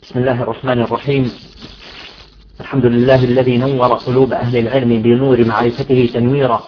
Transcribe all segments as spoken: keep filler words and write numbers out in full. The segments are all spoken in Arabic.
بسم الله الرحمن الرحيم. الحمد لله الذي نور قلوب أهل العلم بنور معرفته تنويرا،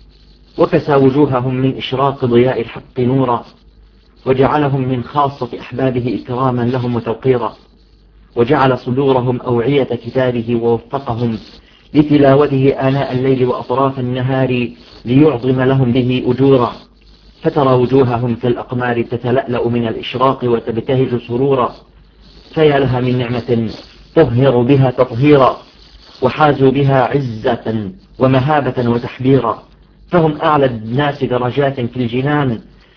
وكسى وجوههم من إشراق ضياء الحق نورا، وجعلهم من خاصة أحبابه إكراما لهم وتوقيرا، وجعل صدورهم أوعية كتابه ووفقهم لتلاوته آناء الليل وأطراف النهار ليعظم لهم به أجورا، فترى وجوههم كالأقمار تتلألأ من الإشراق وتبتهج سرورا، فيا لها من نعمة تظهر بها تطهيرا، وحازوا بها عزة ومهابة وتحبيرا، فهم أعلى الناس درجات في الجنان،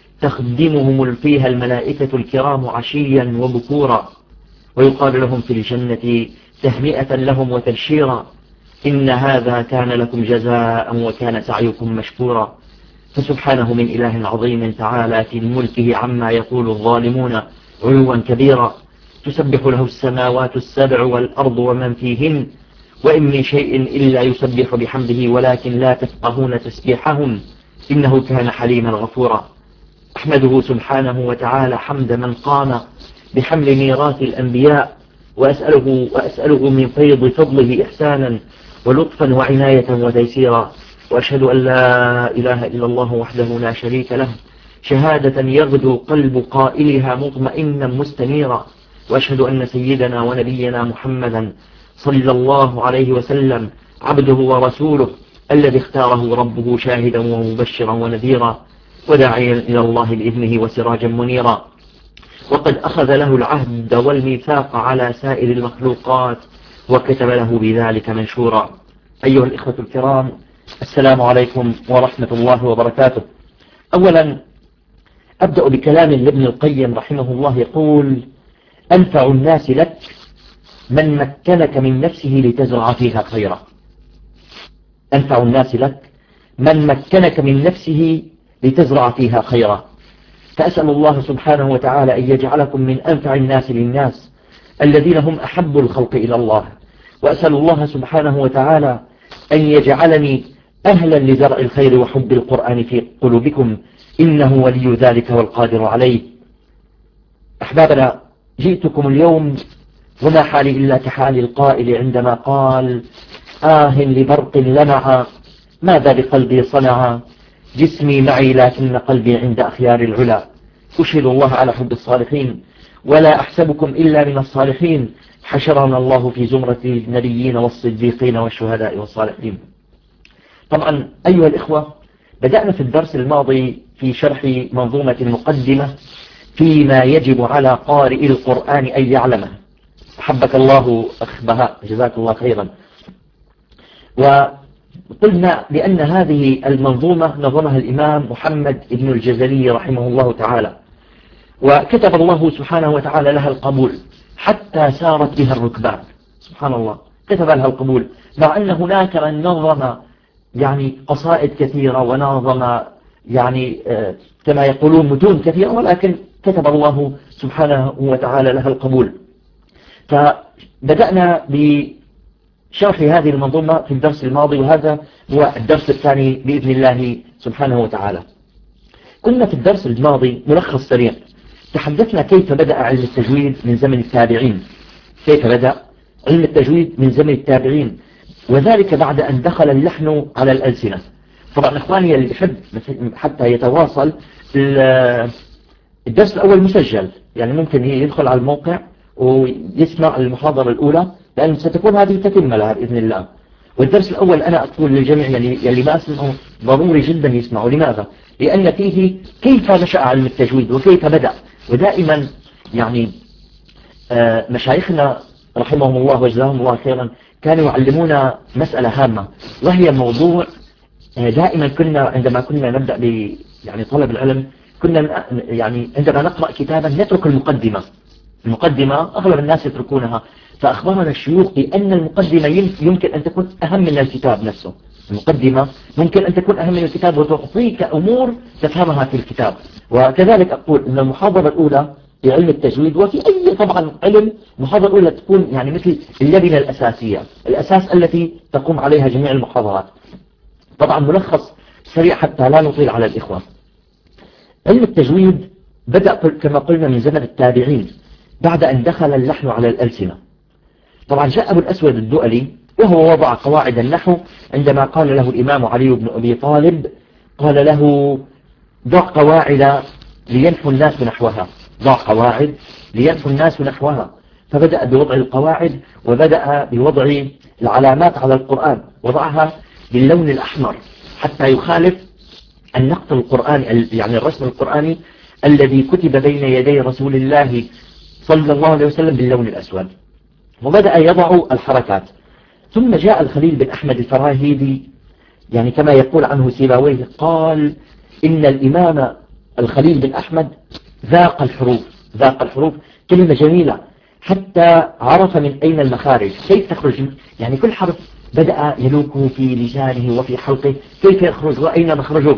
تخدمهم فيها الملائكة الكرام عشيا وبكورا، ويقال لهم في الجنة تهنئة لهم وتبشيرا، إن هذا كان لكم جزاء وكان سعيكم مشكورا. فسبحانه من إله عظيم تعالى في ملكه عما يقول الظالمون علوا كبيرا، تسبح له السماوات السبع والأرض ومن فيهن، وإن من شيء إلا يسبح بحمده ولكن لا تفقهون تسبيحهم، إنه كان حليما غفورا. أحمده سبحانه وتعالى حمد من قام بحمل ميراث الأنبياء، وأسأله, وأسأله من فيض فضله إحسانا ولطفا وعناية وتيسيرا، وأشهد أن لا إله إلا الله وحده لا شريك له، شهادة يغدو قلب قائلها مطمئنا مستنيرا، وأشهد أن سيدنا ونبينا محمدا صلى الله عليه وسلم عبده ورسوله الذي اختاره ربه شاهدا ومبشرا ونذيرا، وداعيا إلى الله بإذنه وسراجا منيرا، وقد أخذ له العهد والميثاق على سائر المخلوقات وكتب له بذلك منشورا. أيها الإخوة الكرام، السلام عليكم ورحمة الله وبركاته. أولا أبدأ بكلام لابن القيم رحمه الله يقول: أنفع الناس لك من مكنك من نفسه لتزرع فيها خيرا. أنفع الناس لك من مكنك من نفسه لتزرع فيها خيرا. فأسأل الله سبحانه وتعالى أن يجعلكم من أنفع الناس للناس الذين هم أحب الخلق إلى الله، وأسأل الله سبحانه وتعالى أن يجعلني أهلا لزرع الخير وحب القرآن في قلوبكم، إنه ولي ذلك والقادر عليه. أحبابنا، جئتكم اليوم وما حالي إلا كحال القائل عندما قال: آه لبرق لمع ماذا بقلبي صنع، جسمي معي لكن قلبي عند أخيار العلا، أشهد الله على حب الصالحين ولا أحسبكم إلا من الصالحين، حشرنا الله في زمرة النبيين والصديقين والشهداء والصالحين. طبعا أيها الإخوة، بدأنا في الدرس الماضي في شرح منظومة مقدمة فيما يجب على قارئ القرآن أن يعلمه. أحبك الله أخ بهاء، جزاك الله خيرا. وقلنا بأن هذه المنظومة نظمها الإمام محمد بن الجزري رحمه الله تعالى، وكتب الله سبحانه وتعالى لها القبول حتى سارت بها الركبان. سبحان الله، كتب لها القبول، مع أن هناك من نظم يعني قصائد كثيرة ونظم يعني آه كما يقولون متون كثيرة، ولكن كتب الله سبحانه وتعالى لها القبول. فبدأنا بشرح هذه المنظومة في الدرس الماضي، وهذا هو الدرس الثاني بإذن الله سبحانه وتعالى. كنا في الدرس الماضي ملخص سريع، تحدثنا كيف بدأ علم التجويد من زمن التابعين، كيف بدأ علم التجويد من زمن التابعين، وذلك بعد أن دخل اللحن على الألسنة. طبعا إخواني اللي يحب حتى يتواصل، الدرس الأول مسجل، يعني ممكن يدخل على الموقع ويسمع المحاضرة الأولى، لأن ستكون هذه تتم لها بإذن الله. والدرس الأول أنا أقول للجميع يلي ما أسمعه ضروري جدا يسمعوا. لماذا؟ لأن فيه كيف نشأ علم التجويد وكيف بدأ. ودائما يعني مشايخنا رحمهم الله وجزاهم الله خيرا كانوا يعلمونا مسألة هامة، وهي موضوع دائما كنا عندما كنا نبدأ ب يعني طلب العلم، كنا يعني عندما نقرأ كتابا نترك المقدمة. المقدمة أغلب الناس يتركونها، فأخبرنا الشيوخ بأن المقدمة يمكن أن تكون أهم من الكتاب نفسه. المقدمة ممكن أن تكون أهم من الكتاب وتعطيك أمور تفهمها في الكتاب. وكذلك أقول أن المحاضرة الأولى في علم التجويد وفي أي طبعا علم، المحاضرة الأولى تكون يعني مثل اللبنة الأساسية، الأساس التي تقوم عليها جميع المحاضرات. طبعا ملخص سريع حتى لا نطيل على الإخوة. علم التجويد بدأ كما قلنا من زمن التابعين، بعد أن دخل اللحن على الألسنة. طبعا جاء أبو الأسود الدؤلي وهو وضع قواعد النحو عندما قال له الإمام علي بن أبي طالب، قال له ضع قواعد لينحو الناس نحوها، ضع قواعد لينحو الناس نحوها. فبدأ بوضع القواعد وبدأ بوضع العلامات على القرآن، وضعها باللون الأحمر حتى يخالف النقط القرآني، يعني الرسم القرآني الذي كتب بين يدي رسول الله صلى الله عليه وسلم باللون الأسود، وبدأ يضع الحركات. ثم جاء الخليل بن أحمد الفراهيدي، يعني كما يقول عنه سيبويه، قال إن الإمام الخليل بن أحمد ذاق الحروف، ذاق الحروف كلمة جميلة، حتى عرف من أين المخارج، كيف تخرج، يعني كل حرف بدأ يلوكه في لسانه وفي حلقه كيف يخرج وأين مخرجه.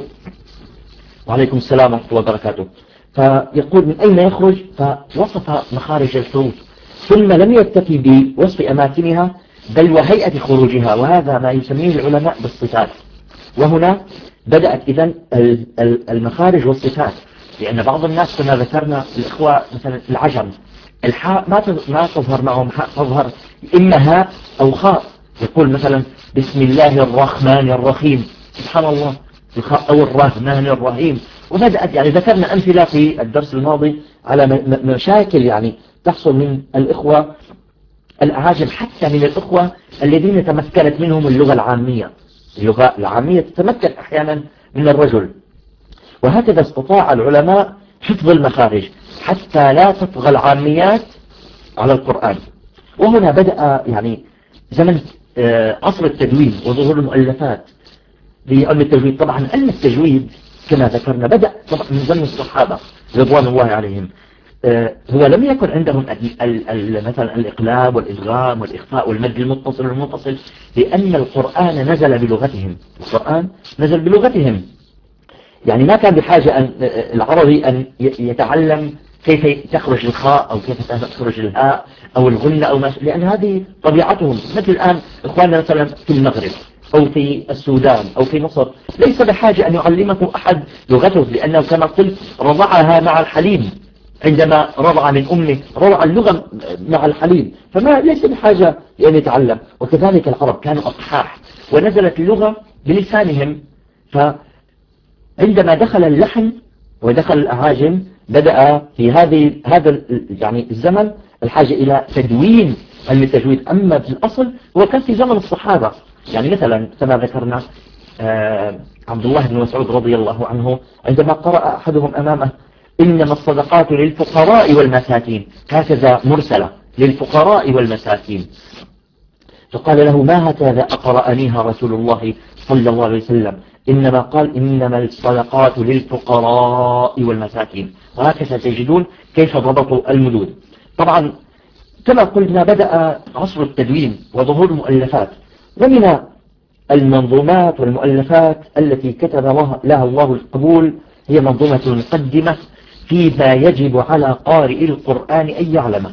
وعليكم السلام ورحمة الله وبركاته. فيقول من أين يخرج، فوصف مخارج الحروف، ثم لم يكتفي بوصف أماكنها بل وهيئة خروجها، وهذا ما يسميه العلماء بالصفات. وهنا بدأت إذن المخارج والصفات، لأن بعض الناس كما ذكرنا الإخوة مثلا العجم الحاء ما ما تظهر معهم حاء، تظهر إما هاء أو خاء. يقول مثلا بسم الله الرحمن الرحيم، سبحان الله، الخاء أو الرحمن الرحيم. وبدأت يعني ذكرنا أمثلة في الدرس الماضي على مشاكل يعني تحصل من الإخوة الأعاجم، حتى من الإخوة الذين تمكنت منهم اللغة العامية، اللغة العامية تتمكن أحيانا من الرجل. وهكذا استطاع العلماء حفظ المخارج حتى لا تطغى العاميات على القرآن. وهنا بدأ يعني زمن عصر التدوين وظهور المؤلفات بعلم التجويد. طبعا علم التجويد كما ذكرنا بدأ طبعا من زمن الصحابة رضوان الله عليهم. هو لم يكن عندهم ال ال مثلا الإقلاب والإدغام والإخفاء والمد المتصل والمنفصل، لأن القرآن نزل بلغتهم، القرآن نزل بلغتهم، يعني ما كان بحاجة أن العربي أن يتعلم كيف تخرج الخاء أو كيف تخرج الهاء أو الغنة أو ما، لأن هذه طبيعتهم. مثل الآن إخواننا مثلا في المغرب أو في السودان أو في مصر ليس بحاجة أن يعلمه أحد لغته، لأنه كما قلت رضعها مع الحليب، عندما رضع من أمه رضع اللغة مع الحليب، فما ليس بحاجة أن يتعلم. وكذلك العرب كانوا أصحاح ونزلت اللغة بلسانهم، فعندما دخل اللحن ودخل الأعاجم بدأ في هذه هذا يعني الزمن الحاجة إلى تدوين علم التجويد. أما في الأصل هو كان في زمن الصحابة، يعني مثلا كما ذكرنا آه عبد الله بن مسعود رضي الله عنه عندما قرأ أحدهم أمامه إنما الصدقات للفقراء والمساكين، هكذا مرسلة للفقراء والمساكين، فقال له ما هكذا أقرأنيها رسول الله صلى الله عليه وسلم، إنما قال إنما الصدقات للفقراء والمساكين. وهكذا تجدون كيف ضبطوا المدود. طبعا كما قلنا بدأ عصر التدوين وظهور المؤلفات، ومن المنظومات والمؤلفات التي كتب لها الله القبول هي منظومة المقدمة فيما يجب على قارئ القرآن أن يعلمه،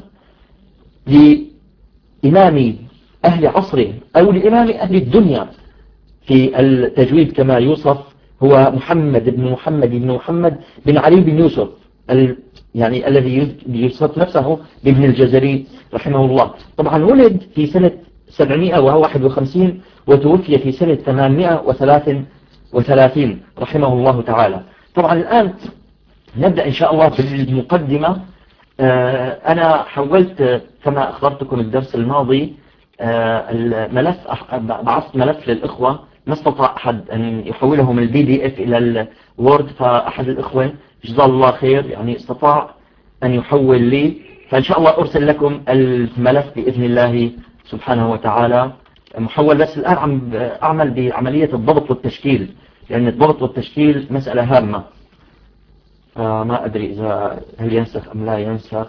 لإمام أهل عصره أو لإمام أهل الدنيا في التجويد كما يوصف هو محمد بن محمد بن محمد بن علي بن يوسف، يعني الذي يوصف نفسه بابن الجزري رحمه الله. طبعا ولد في سنة سبعمائة وواحد وخمسين وتوفي في سنة ثمانمائة وثلاث وثلاثين رحمه الله تعالى. طبعا الآن نبدأ إن شاء الله بالمقدمة. أنا حولت كما أخبرتكم الدرس الماضي الملف، بعثت ملف للإخوة، ما استطاع أحد أن يحوله من البي دي اف إلى الوورد، فأحد الإخوة جزاه الله خير يعني استطاع أن يحول لي، فإن شاء الله أرسل لكم الملف بإذن الله سبحانه وتعالى محول. بس الآن عم أعمل بعملية الضبط والتشكيل، لأن الضبط والتشكيل مسألة هامة، فما أدري إذا هل ينسخ أم لا ينسخ.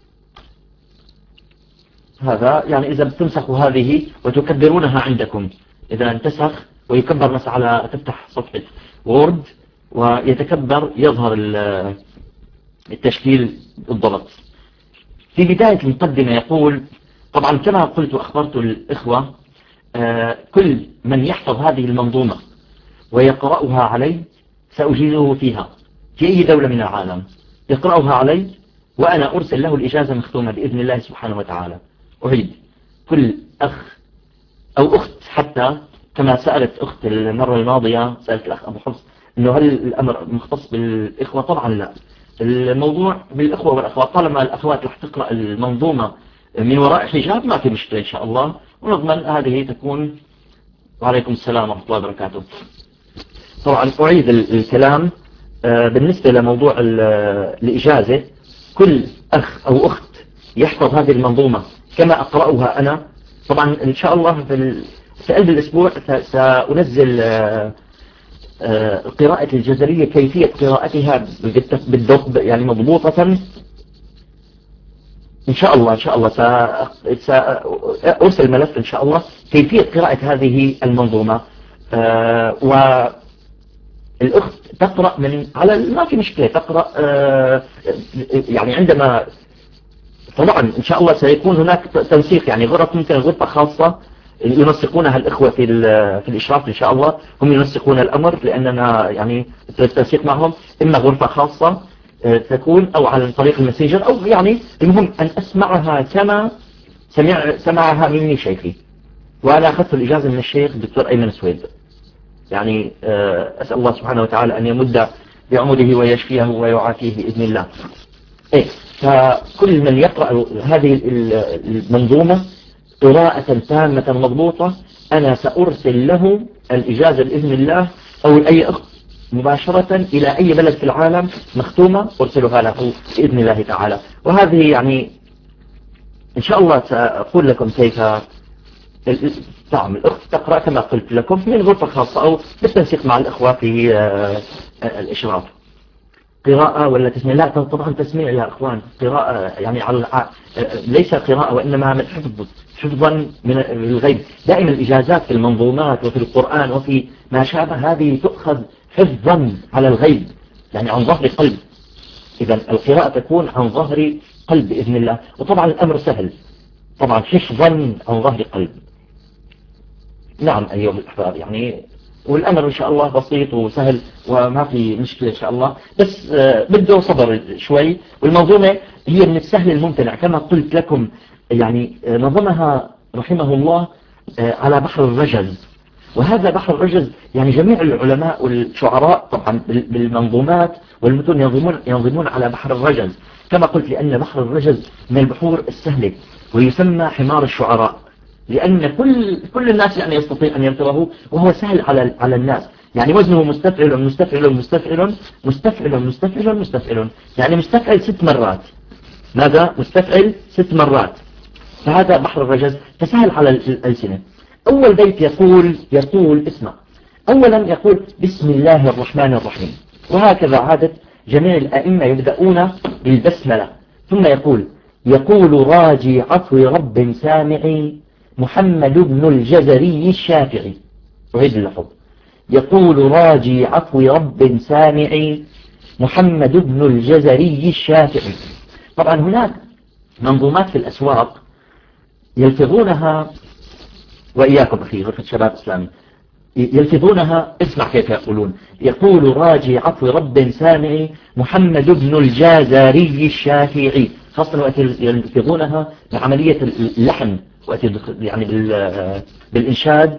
هذا يعني إذا بتمسخوا هذه وتكبرونها عندكم، إذا انتسخ ويكبر مثلا على تفتح صفحة وورد ويتكبر يظهر التشكيل بالضبط. في بداية المقدمة يقول، طبعا كما قلت وأخبرت الإخوة كل من يحفظ هذه المنظومة ويقرأها علي سأجيزه فيها في أي دولة من العالم، يقرأها علي وأنا أرسل له الإجازة مختومة بإذن الله سبحانه وتعالى. أريد كل أخ أو أخت، حتى كما سألت أخت المرة الماضية، سألت الأخ أبو حفص أنه هل الأمر مختص بالإخوة؟ طبعا لا، الموضوع بالإخوة والأخوات. طالما الأخوات رح تقرأ المنظومة من وراء حجاب ما في مشكلة إن شاء الله، ونضمن هذه تكون. وعليكم السلام ورحمة الله وبركاته. طبعا أعيد الكلام بالنسبة لموضوع الإجازة. كل أخ أو أخت يحفظ هذه المنظومة كما أقرأها أنا، طبعا إن شاء الله في قلب الأسبوع سأنزل قراءة الجزرية، كيفية قراءتها بالضبط يعني مضبوطة إن شاء الله. إن شاء الله سأرسل ملف إن شاء الله كيفية قراءة هذه المنظومة. والأخت تقرأ من على، ما في مشكلة تقرأ يعني عندما، طبعا إن شاء الله سيكون هناك تنسيق، يعني غرف ممكن غرفة خاصة ينسقونها الإخوة في في الإشراف إن شاء الله، هم ينسقون الأمر لأننا يعني التنسيق معهم، إما غرفة خاصة تكون أو على طريق المسيجر، أو يعني المهم أن أسمعها كما سمع سمعها مني شيخي. وأنا أخذت الإجازة من الشيخ الدكتور أيمن سويد، يعني أسأل الله سبحانه وتعالى أن يمد بعمره ويشفيه ويعافيه بإذن الله. إيه، فكل من يقرأ هذه المنظومة قراءة تامة مضبوطة أنا سأرسل له الإجازة بإذن الله، أو أي أخت مباشرة إلى أي بلد في العالم مختومة أرسلها له بإذن الله تعالى. وهذه يعني إن شاء الله سأقول لكم كيف تعمل الأخت تقرأ كما قلت لكم من غرفة خاصة أو بالتنسيق مع الإخوة في الإشراف. قراءة ولا تسميع؟ لا طبعا تسميع يا أخوان، قراءة يعني على ليس قراءة وإنما من حفظ، حفظا من الغيب. دائما الإجازات في المنظومات وفي القرآن وفي ما شابه هذه تؤخذ حفظا على الغيب، يعني عن ظهر قلب. إذا القراءة تكون عن ظهر قلب بإذن الله، وطبعا الأمر سهل، طبعا حفظا عن ظهر قلب. نعم أيها الأحباب، يعني والأمر إن شاء الله بسيط وسهل وما في مشكلة إن شاء الله، بس بده صبر شوي. والمنظومة هي من السهل الممتنع كما قلت لكم، يعني نظمها رحمه الله على بحر الرجز، وهذا بحر الرجز يعني جميع العلماء والشعراء طبعا بالمنظومات والمتون ينظمون, ينظمون على بحر الرجز كما قلت، لأن بحر الرجز من البحور السهلة ويسمى حمار الشعراء، لأن كل كل الناس يعني يستطيع أن ينتبهوا، وهو سهل على على الناس. يعني وزنه مستفعل مستفعل مستفعل مستفعل مستفعل مستفعل، يعني مستفعل ست مرات. ماذا؟ مستفعل ست مرات. فهذا بحر الرجز فسهل على الألسنة. أول بيت يقول يقول اسمع، أولا يقول بسم الله الرحمن الرحيم، وهكذا عادة جميع الأئمة يبدأون بالبسملة. ثم يقول يقول راجي عفو رب سامعي محمد بن الجزري الشافعي. أعيد اللفظ، يقول راجي عفو رب سامعي محمد بن الجزري الشافعي. طبعا هناك منظومات في الأسواق يلفظونها، وإياكم أخي غرفة شباب إسلامي، يلفظونها، اسمع كيف يقولون، يقول راجي عفو رب سامعي محمد بن الجزري الشافعي، خاصة وقت يلفظونها بعملية اللحن وقت يعني بالإنشاد،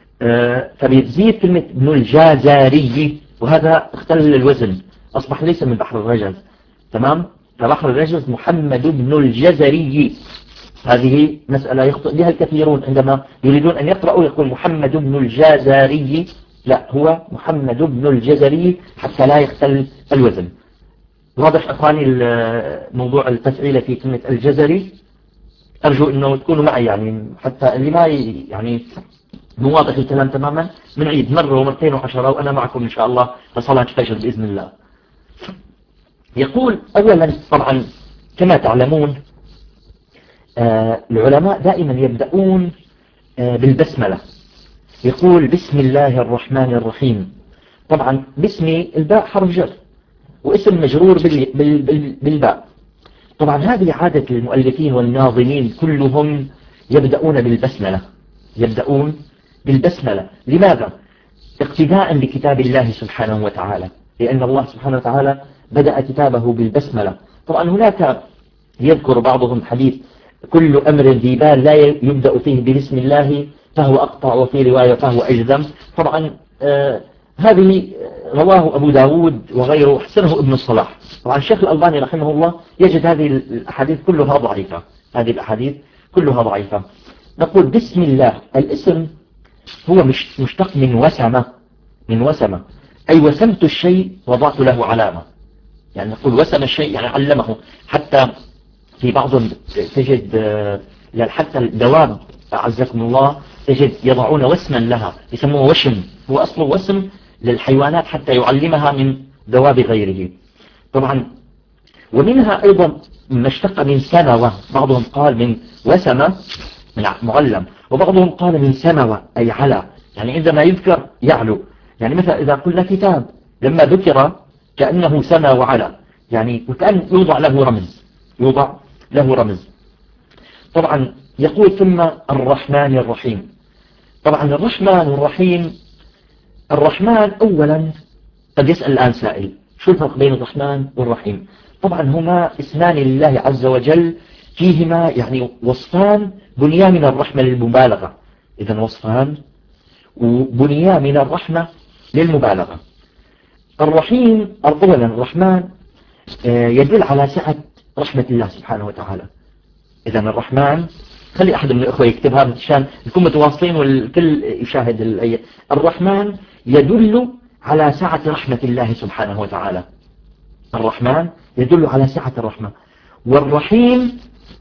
فبيزيد كلمة ابن الجزري، وهذا اختل الوزن، أصبح ليس من بحر الرجز. تمام؟ فبحر الرجز محمد بن الجزري، هذه مسألة يخطئ بها الكثيرون عندما يريدون أن يقرأوا يقول محمد بن الجزري، لا، هو محمد بن الجزري حتى لا يختل الوزن. واضح أخواني موضوع التفعيل في كلمة الجزري؟ أرجو أنه تكونوا معي، يعني حتى اللي ما يعني مو واضح الكلام تماما بنعيد مرة ومرتين وعشرة، وأنا معكم إن شاء الله لصلاة الفجر بإذن الله. يقول أولا طبعا كما تعلمون آه العلماء دائما يبدأون آه بالبسملة. يقول بسم الله الرحمن الرحيم، طبعا باسم الباء حرف جر واسم مجرور بال بال بال بالباء. طبعا هذه عادة المؤلفين والناظمين كلهم يبدأون بالبسملة، يبدأون بالبسملة. لماذا؟ اقتداء بكتاب الله سبحانه وتعالى، لأن الله سبحانه وتعالى بدأ كتابه بالبسملة، طبعا هناك يذكر بعضهم حديث كل أمر ذي بال لا يبدأ فيه ببسم الله فهو أقطع، وفي رواية فهو أجذم. طبعا آه هذه رواه أبو داود وغيره، حسنه ابن الصلاح. طبعا الشيخ الألباني رحمه الله يجد هذه الأحاديث كلها ضعيفة، هذه الأحاديث كلها ضعيفة. نقول بسم الله الاسم هو مش مشتق من وسمة، من وسمة أي وسمت الشيء وضعت له علامة. يعني نقول وسم الشيء يعني علمه. حتى في بعض تجد حتى الدواب أعزكم الله تجد يضعون وسما لها يسموه وشم، هو أصله وسم للحيوانات حتى يعلمها من دواب غيره. طبعا ومنها أيضا ما اشتق من سنوة، بعضهم قال من وسمة من معلم، وبعضهم قال من سنوة أي على، يعني عندما يذكر يعلو. يعني مثلا إذا قلنا كتاب لما ذكر كأنه سما وعلى، يعني وكأن يوضع له رمز، يوضع له رمز. طبعا يقول ثم الرحمن الرحيم. طبعا الرحمن والرحيم، الرحمن أولا قد يسأل الآن سائل شو الفرق بين الرحمن والرحيم؟ طبعا هما اسمان لله عز وجل فيهما يعني وصفان بنيا من الرحمة للمبالغة، إذن وصفان وبنيا من الرحمة للمبالغة. الرحيم أولا الرحمن يدل على سعة رحمة الله سبحانه وتعالى. إذن الرحمن، خلي أحد من الأخوة يكتبها مشان نكون متواصلين والكل يشاهد الآية. الرحمن يدل على سعة رحمة الله سبحانه وتعالى، الرحمن يدل على سعة الرحمة. والرحيم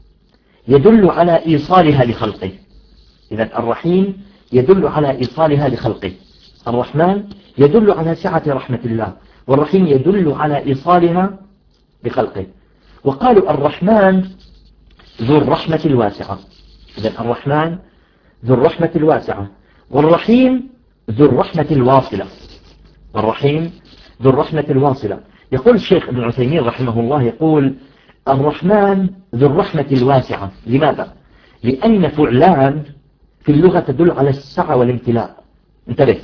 يدل على إيصالها لخلقه. إذن الرحيم يدل على إيصالها لخلقه. الرحمن يدل على سعة رحمة الله، والرحيم يدل على إيصالها لخلقه. وقالوا الرحمن ذو الرحمة الواسعة. إذن الرحمن ذو الرحمة الواسعة، والرحيم ذو الرحمة الواصلة، والرحيم ذو الرحمة الواصلة. يقول الشيخ ابن عثيمين رحمه الله يقول الرحمن ذو الرحمة الواسعة. لماذا؟ لأن فعلان في اللغة تدل على السعة والامتلاء. انتبه،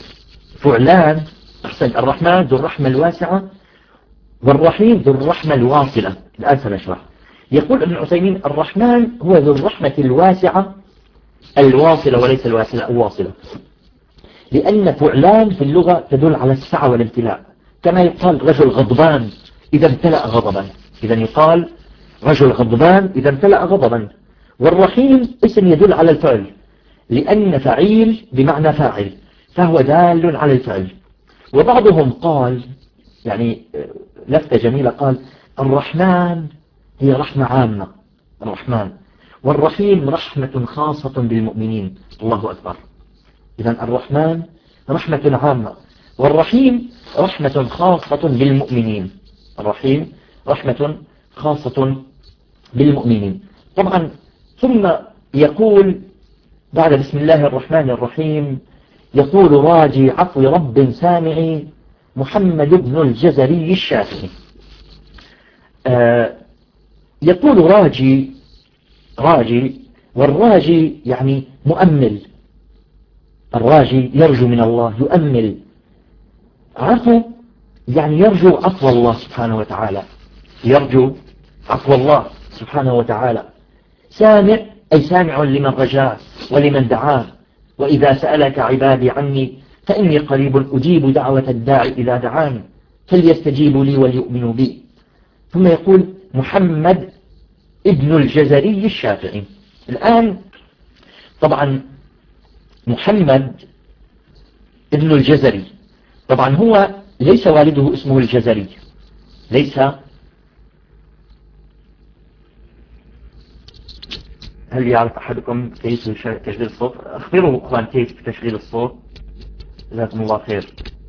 فعلان أحسن، الرحمن ذو الرحمة الواسعة والرحيم ذو الرحمة الواصلة. الآن سنشرح. يقول ابن عثيمين الرحمن هو ذو الرحمة الواسعة الواصلة وليس الواسلة الواصلة، لأن فعلان في اللغة تدل على السعة والامتلاء، كما يقال رجل غضبان إذا امتلأ غضبا، إذا يقال رجل غضبان إذا امتلأ غضبا. والرحيم اسم يدل على الفعل، لأن فعيل بمعنى فاعل، فهو دال على الفعل. وبعضهم قال يعني لفتة جميلة، قال الرحمن هي رحمة عامة الرحمن، والرحيم رحمة خاصة بالمؤمنين. الله أكبر. إذن الرحمن رحمة عامة، والرحيم رحمة خاصة بالمؤمنين. الرحيم رحمة خاصة بالمؤمنين. طبعا ثم يقول بعد بسم الله الرحمن الرحيم يقول راجي عفو رب سامعي محمد بن الجزري الشافعي. آه يقول راجي، راجي، والراجي يعني مؤمل، الراجي يرجو من الله، يؤمل. عفو يعني يرجو عفو الله سبحانه وتعالى، يرجو عفو الله سبحانه وتعالى. سامع أي سامع لمن رجاه ولمن دعاه، وإذا سألك عبادي عني فإني قريب أجيب دعوة الداعي إذا دعان فليستجيبوا لي وليؤمنوا بي. ثم يقول محمد ابن الجزري الشافعي. الآن طبعا محمد ابن الجزري، طبعا هو ليس والده اسمه الجزري، ليس. هل يعرف أحدكم كيف تشغيل الصوت؟ أخبروا أخوان كيف تشغيل الصوت، جزاكم الله خير.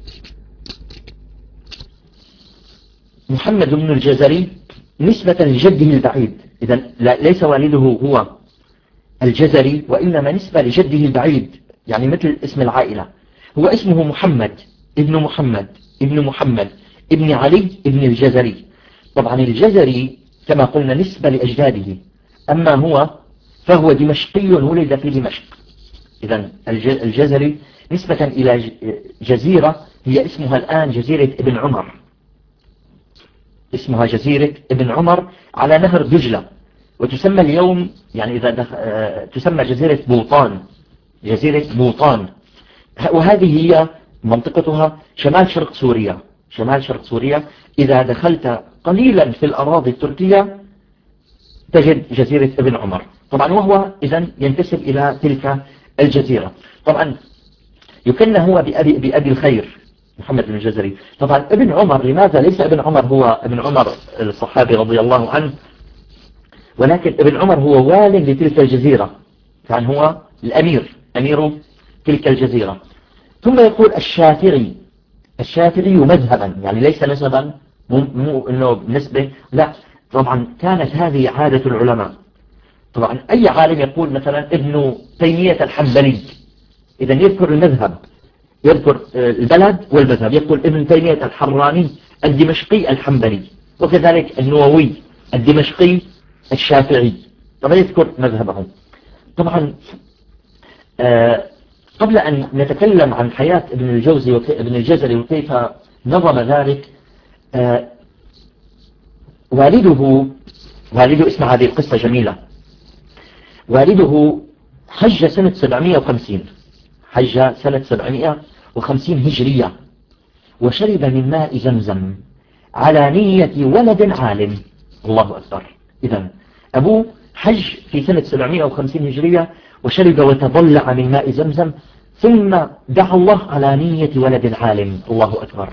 محمد بن الجزري نسبة لجده البعيد، إذا ليس والده هو الجزري، وإنما نسبة لجده البعيد، يعني مثل اسم العائلة. هو اسمه محمد ابن محمد ابن محمد ابن علي ابن الجزري. طبعا الجزري كما قلنا نسبة لأجداده، أما هو فهو دمشقي ولد في دمشق. إذا الجزري نسبة إلى جزيرة هي اسمها الآن جزيرة ابن عمر. اسمها جزيرة ابن عمر على نهر دجلة، وتسمى اليوم يعني إذا دخ... تسمى جزيرة بوطان، جزيرة بوطان. وهذه هي منطقتها شمال شرق سوريا، شمال شرق سوريا. إذا دخلت قليلا في الأراضي التركية تجد جزيرة ابن عمر طبعا، وهو إذن ينتسب إلى تلك الجزيرة. طبعا يكن هو بأبي, بأبي الخير محمد بن الجزري. طبعا ابن عمر، لماذا ليس ابن عمر هو ابن عمر الصحابي رضي الله عنه، ولكن ابن عمر هو والي لتلك الجزيرة، كان هو الأمير، أمير تلك الجزيرة. ثم يقول الشافعي، الشافعي مذهبا يعني ليس نسبا، مو, مو انه نسبة، لا طبعا كانت هذه عادة العلماء. طبعا أي عالم يقول مثلا ابن تيمية الحنبلي، إذا يذكر المذهب، يذكر البلد والمذهب، يقول ابن تيمية الحراني الدمشقي الحنبلي، وكذلك النووي الدمشقي الشافعي، طبعا يذكر مذهبهم. طبعا آه قبل أن نتكلم عن حياة ابن الجوزي وابن الجزري وكيف نظم ذلك، آه والده والده اسمع هذه القصة جميلة. والده حج سنة سبعمائة وخمسين، حج سنة سبعمائة وخمسين هجرية، وشرب من ماء زمزم على نية ولد عالم. الله أكبر. إذن أبوه حج في سنة سبعمائة وخمسين هجرية وشرب وتضلع من ماء زمزم، ثم دعا الله على نية ولد عالم. الله أكبر.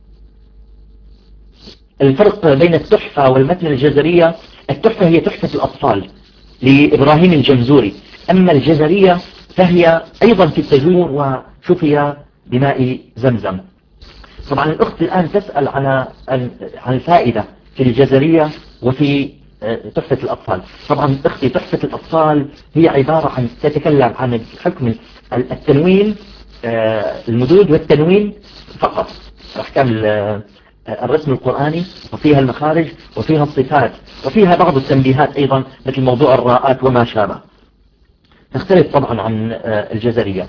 الفرق بين التحفة والمتن الجزرية، التحفة هي تحفة الأطفال لإبراهيم الجمزوري، أما الجزرية فهي أيضا في التجوين وشفي بماء زمزم. طبعا الأخت الآن تسأل عن عن الفائدة في الجزرية وفي تحفة الأطفال. طبعا أختي تحفة الأطفال هي عبارة عن تتكلم عن حكم التنوين، المدود والتنوين فقط، أحكام الرسم القرآني، وفيها المخارج وفيها الصفات وفيها بعض التنبيهات أيضا مثل موضوع الراءات وما شابه. تختلف طبعا عن الجزرية.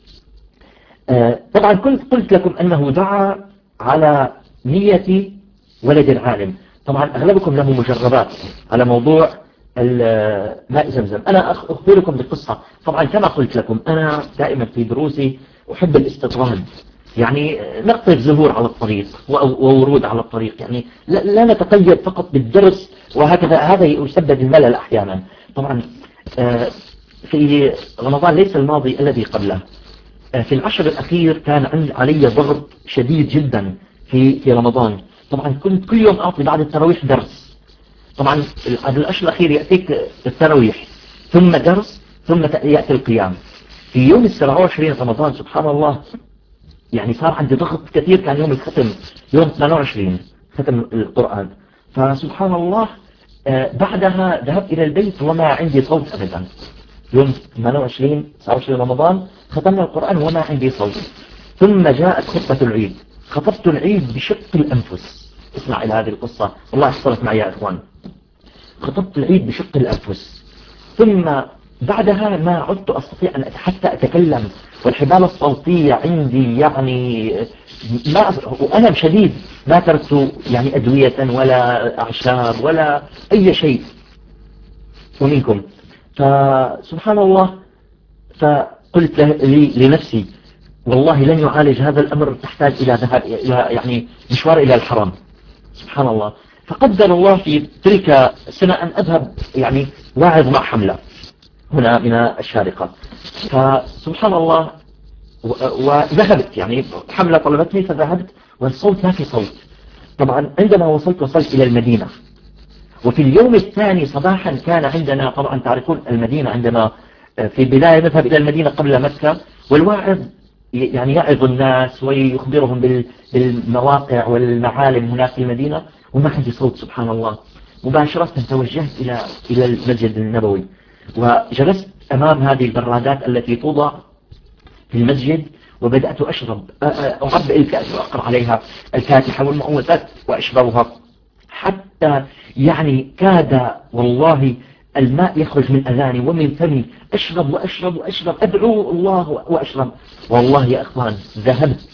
طبعا كنت قلت لكم أنه دعا على نية ولد العالم. طبعا أغلبكم له مجربات على موضوع ماء زمزم. أنا أخبركم بالقصة. طبعا كما قلت لكم أنا دائما في دروسي أحب الاستطراد، يعني نقطة زهور على الطريق وورود على الطريق، يعني لا نتقيد فقط بالدرس وهكذا، هذا يسبب الملل أحيانا. طبعا في رمضان ليس الماضي الذي قبله، في العشر الأخير كان علي ضغط شديد جدا في في رمضان. طبعا كنت كل يوم أعطي بعد التراويح درس. طبعا العشر الأخير يأتيك التراويح ثم درس ثم يأتي القيام. في يوم السبعة وعشرين رمضان سبحان الله يعني صار عندي ضغط كثير، كان يوم الختم يوم ثمانية وعشرين ختم القرآن. فسبحان الله بعدها ذهبت إلى البيت وما عندي صوت أبدا. يوم ثمانية وعشرين تسعة وعشرين رمضان ختمنا القرآن وما عندي صوت. ثم جاءت خطبة العيد، خطبت العيد بشق الأنفس. اسمع إلى هذه القصة والله احصلت معي يا إخوان. خطبت العيد بشق الأنفس، ثم بعدها ما عدت أستطيع أن حتى أتكلم، والحبال الصوتية عندي يعني ما وألم شديد، ما تركت يعني أدوية ولا أعشاب ولا أي شيء ومنكم. فسبحان الله فقلت لي لنفسي والله لن يعالج هذا الأمر، تحتاج إلى ذهاب إلى يعني مشوار إلى الحرم. سبحان الله. فقدر الله في تلك السنة أن أذهب يعني واعظ مع حملة هنا من الشارقة. فسبحان الله وذهبت يعني حملة طلبتني فذهبت، والصوت ما في صوت. طبعا عندما وصلت وصلت إلى المدينة، وفي اليوم الثاني صباحا كان عندنا طبعا تعرفون المدينة عندما في البداية نذهب إلى المدينة قبل مكة، والواعظ يعني يعظ الناس ويخبرهم بالمواقع والمعالم هناك في المدينة، وما عندي صوت. سبحان الله. مباشرة توجهت إلى إلى المسجد النبوي، وجلست أمام هذه البرادات التي توضع في المسجد، وبدأت أشرب أعبئ الكأس وأقرأ عليها الفاتحة والمعوذات وأشربها، حتى يعني كاد والله الماء يخرج من أذاني ومن فمي، أشرب وأشرب وأشرب، أدعو الله وأشرب. والله يا أخوان ذهبت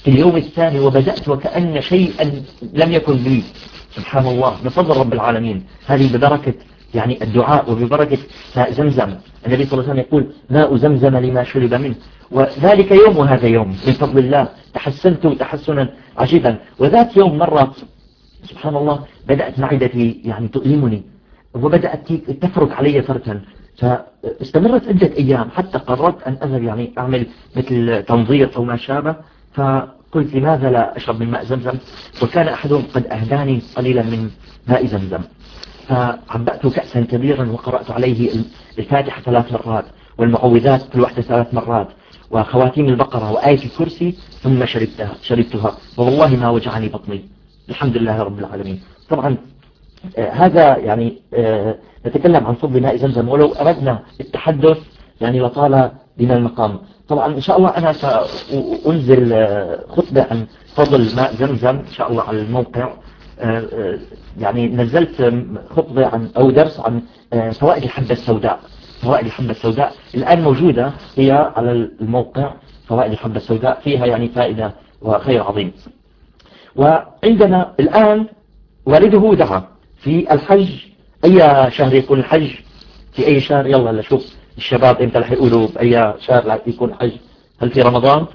في اليوم الثاني وبدأت وكأن شيئا لم يكن لي. سبحان الله، بفضل رب العالمين. هذه ببركة يعني الدعاء وببركة ماء زمزم. النبي صلى الله عليه وسلم يقول ماء زمزم لما شرب منه، وذلك يوم وهذا يوم من فضل الله. تحسنت تحسنا عجيبا. وذات يوم مرة سبحان الله بدأت معدتي يعني تؤلمني وبدأت تفرك علي فركا، فاستمرت عدة أيام حتى قررت أن أذهب يعني أعمل مثل تنظير أو ما شابه. فقلت لماذا لا أشرب من ماء زمزم، وكان أحدهم قد أهداني قليلا من ماء زمزم. فعبأت كأسا كبيرا وقرأت عليه الفاتحة ثلاث مرات والمعوذات كل واحدة ثلاث مرات وخواتيم البقرة وآية الكرسي، ثم شربتها شربتها والله ما وجعني بطني، الحمد لله رب العالمين. طبعا آه هذا يعني آه نتكلم عن فضل ماء زمزم، ولو أردنا التحدث يعني لطال بنا المقام. طبعا إن شاء الله أنا سأنزل آه خطبة عن فضل ماء زمزم إن شاء الله على الموقع. آه آه يعني نزلت خطبة عن أو درس عن آه فوائد الحبة السوداء. فوائد الحبة السوداء الآن موجودة هي على الموقع. فوائد الحبة السوداء فيها يعني فائدة وخير عظيم. وعندنا الآن والده دعا في الحج. أي شهر يكون الحج؟ في أي شهر؟ يلا نشوف الشباب امتى رح يقولوا بأي شهر يكون الحج. هل في رمضان؟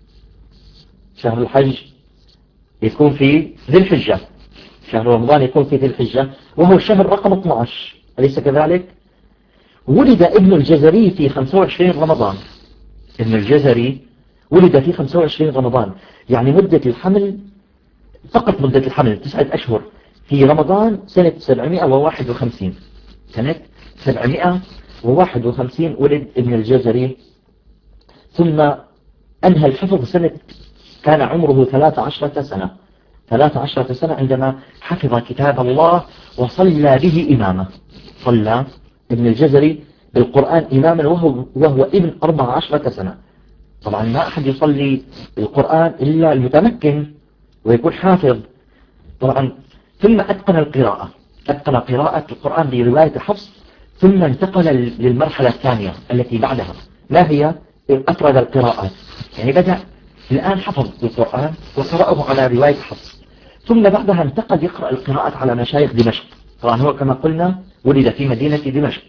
شهر الحج يكون في ذي الحجة. شهر رمضان يكون في ذي الحجة وهو الشهر رقم اثني عشر، أليس كذلك؟ ولد ابن الجزري في خمسة وعشرين رمضان. ابن الجزري ولد في خمسة وعشرين رمضان، يعني مدة الحمل فقط مدة الحمل تسعة أشهر في رمضان سنة سبعمائة وواحد وخمسين. سنة سبعمائة وواحد وخمسين ولد ابن الجزري، ثم أنهى الحفظ سنة كان عمره ثلاث عشرة سنة. ثلاث عشرة سنة عندما حفظ كتاب الله وصلى به إمامة. صلى ابن الجزري بالقرآن إماما وهو, وهو ابن أربع عشرة سنة. طبعا ما أحد يصلي بالقرآن إلا المتمكن ويكون حافظ طبعا. ثم أتقن القراءة، أتقن قراءة القرآن برواية حفص، ثم انتقل للمرحلة الثانية التي بعدها، ما هي؟ أفرد القراءات. يعني بدأ الآن حفظ القرآن وقرأه على رواية حفص، ثم بعدها انتقل يقرأ القراءات على مشايخ دمشق. طبعا هو كما قلنا ولد في مدينة دمشق،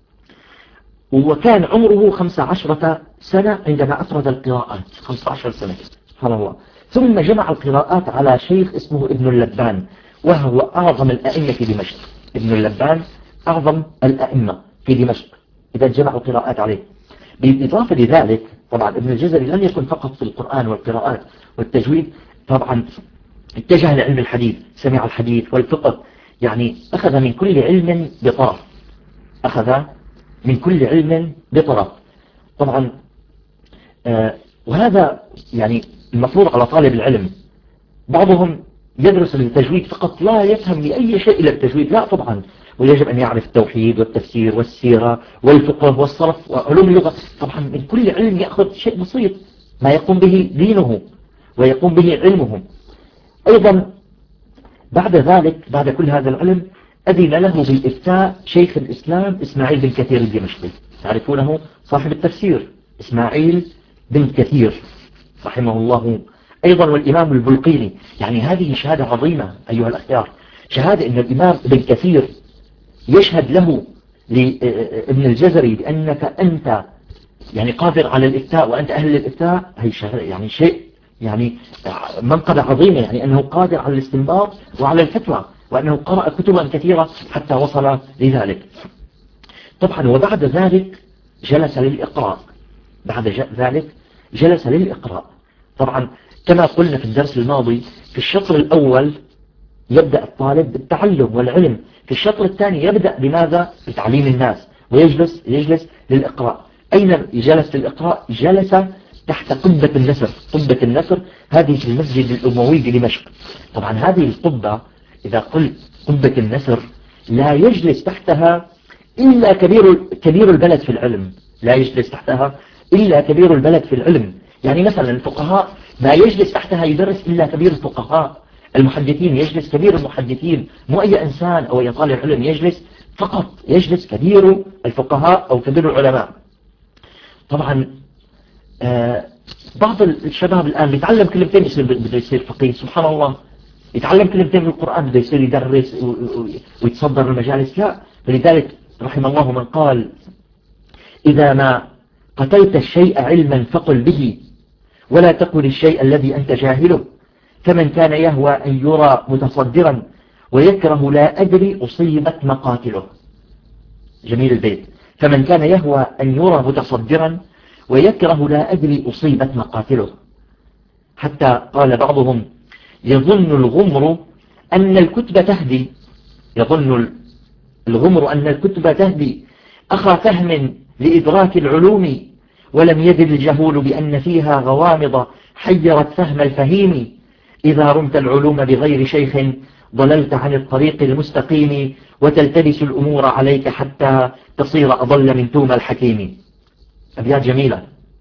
وكان عمره خمسة عشرة سنة عندما أفرد القراءات. خمسة عشر سنة سبحان الله. ثم جمع القراءات على شيخ اسمه ابن اللبان، وهو أعظم الأئمة في دمشق. ابن اللبان أعظم الأئمة في دمشق إذا جمع القراءات عليه. بالإضافة لذلك طبعا ابن الجزري لم يكن فقط في القرآن والقراءات والتجويد، طبعا اتجه لعلم الحديث، سمع الحديث والفقه، يعني أخذ من كل علم بطرف. أخذ من كل علم بطرف طبعا. آه وهذا يعني المفروض على طالب العلم. بعضهم يدرس التجويد فقط لا يفهم لأي شيء إلا التجويد، لا طبعا، ويجب أن يعرف التوحيد والتفسير والسيرة والفقه والصرف وعلوم اللغة. طبعا من كل علم يأخذ شيء بسيط ما يقوم به دينه ويقوم به علمه. أيضا بعد ذلك بعد كل هذا العلم أذن له بالإفتاء شيخ الإسلام إسماعيل بن كثير الدمشقي، تعرفونه صاحب التفسير إسماعيل بن كثير رحمه الله. أيضا والإمام البلقيني. يعني هذه شهادة عظيمة أيها الأخيار، شهادة أن الإمام ابن كثير يشهد له لابن الجزري بأنك أنت يعني قادر على الإفتاء وأنت أهل الإفتاء. هي يعني شيء يعني منقبة عظيمة، يعني أنه قادر على الاستنباط وعلى الفتوى، وأنه قرأ كتبا كثيرة حتى وصل لذلك. طبعا وبعد ذلك جلس للإقراء. بعد ذلك جلس للإقراء. طبعا كما قلنا في الدرس الماضي في الشطر الأول يبدأ الطالب بالتعلم والعلم، في الشطر الثاني يبدأ بماذا؟ بتعليم الناس، ويجلس يجلس للإقراء. أين جلس للإقراء؟ جلس تحت قبة النسر. قبة النسر هذه في المسجد الأموي بدمشق. طبعا هذه القبة إذا قلت قبة النسر لا يجلس تحتها إلا كبير كبير البلد في العلم، لا يجلس تحتها إلا كبير البلد في العلم. يعني مثلا الفقهاء ما يجلس تحتها يدرس إلا كبير الفقهاء، المحدثين يجلس كبير المحدثين، مو أي إنسان أو أي طالب علم يجلس، فقط يجلس كبير الفقهاء أو كبير العلماء. طبعا آه بعض الشباب الآن بيتعلم كلمتين يصير بده يصير فقيه، سبحان الله. يتعلم كلمتين من القرآن بده يصير يدرس ويتصدر المجالس. لا، فلذلك رحم الله من قال: إذا ما قتلت الشيء علما فقل به، ولا تقل الشيء الذي أنت جاهله. فمن كان يهوى أن يرى متصدرا ويكره لا أدري أصيبت مقاتله. جميل البيت. فمن كان يهوى أن يرى متصدرا ويكره لا أدري أصيبت مقاتله. حتى قال بعضهم: يظن الغمر أن الكتب تهدي، يظن الغمر أن الكتب تهدي أخا فهم لإدراك العلوم، ولم يدر الجهول بأن فيها غوامض حيرت فهم الفهيم. إذا رمت العلوم بغير شيخ ضللت عن الطريق المستقيم، وتلتبس الأمور عليك حتى تصير أضل من توم الحكيم. أبيات جميلة.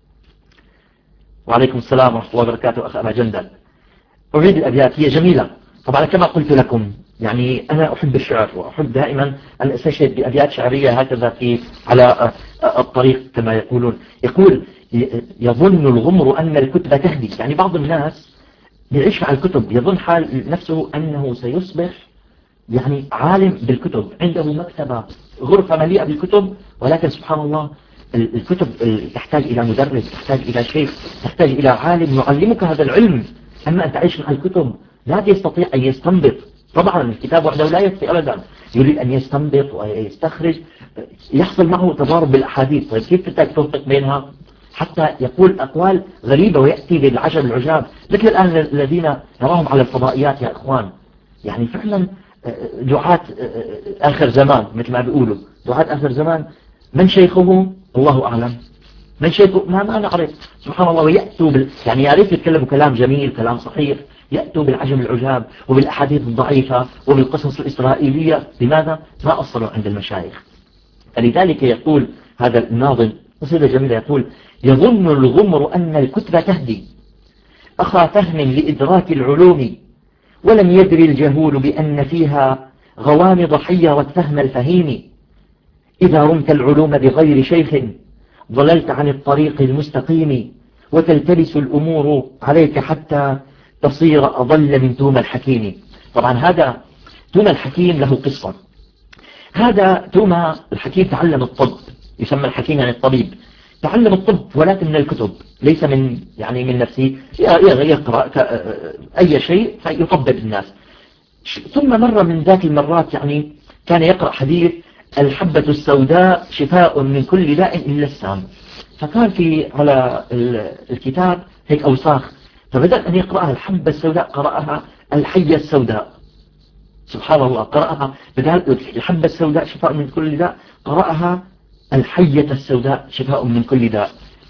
وعليكم السلام ورحمة الله وبركاته أخ أبا جندل. أريد الأبيات، هي جميلة طبعا. كما قلت لكم يعني أنا أحب الشعر، وأحب دائما أن أستشهد بأبيات شعرية هكذا في على الطريق كما يقولون. يقول: يظن الغمر أن الكتب تهدي، يعني بعض الناس يعيش مع الكتب يظن حال نفسه أنه سيصبح يعني عالم بالكتب، عنده مكتبة غرفة مليئة بالكتب، ولكن سبحان الله الكتب تحتاج إلى مدرس، تحتاج إلى شيخ، تحتاج إلى عالم يعلمك هذا العلم. أما أن تعيش مع الكتب لا يستطيع أن يستنبط. طبعا الكتاب وحده لا يكفي أبدا، يريد أن يستنبط ويستخرج، يحصل معه تضارب بالأحاديث. طيب كيف بدك توفق بينها؟ حتى يقول أقوال غريبة ويأتي بالعجب العجاب، مثل الآن الذين نراهم على الفضائيات يا إخوان. يعني فعلا دعاة آخر زمان مثل ما بيقولوا، دعاة آخر زمان. من شيخه؟ الله أعلم. من شيخه؟ ما ما نعرف. سبحان الله. ويأتوا بال... يعني يا ريت يتكلموا كلام جميل، كلام صحيح، يأتوا بالعجب العجاب وبالأحاديث الضعيفة وبالقصص الإسرائيلية. لماذا؟ ما أصلوا عند المشايخ. فلذلك يقول هذا الناظم قصيدة جميلة، يقول: يظن الغمر أن الكتب تهدي أخا فهم لإدراك العلوم، ولم يدري الجهول بأن فيها غوامض حيرت فهم الفهيم. إذا رمت العلوم بغير شيخ ضللت عن الطريق المستقيم، وتلتبس الأمور عليك حتى تصير أضل من توم الحكيم. طبعا هذا توم الحكيم له قصة. هذا توم الحكيم تعلم الطب، يسمى الحكيم يعني الطبيب، تعلم الطب ولكن من الكتب، ليس من يعني من نفسه، يقرأ أي شيء فيطبب الناس. ثم مرة من ذات المرات يعني كان يقرأ حديث: الحبة السوداء شفاء من كل داء إلا السام. فكان في على الكتاب هيك أوساخ، فبدأ أن يقرأها الحبة السوداء، قرأها الحية السوداء. سبحان الله، قرأها بدل الحبة السوداء شفاء من كل داء، قرأها الحية السوداء شفاء من كل داء.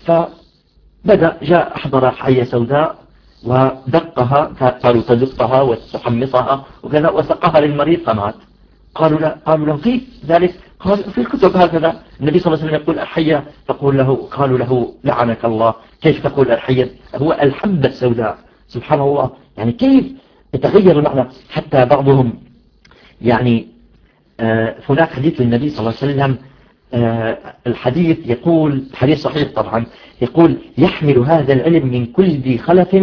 فبدأ جاء أحضر حية سوداء ودقها، قالوا تدقها وتحمصها وكذا، وسقها للمريض فمات. قالوا لا، قالوا له كيف ذلك؟ قال في الكتب هكذا، النبي صلى الله عليه وسلم يقول الحية، تقول له، قالوا له لعنك الله، كيف تقول الحية؟ هو الحبة السوداء. سبحان الله، يعني كيف يتغير المعنى. حتى بعضهم يعني آه هناك حديث للنبي صلى الله عليه وسلم، آه الحديث يقول، حديث صحيح طبعا، يقول: يحمل هذا العلم من كل ذي خلف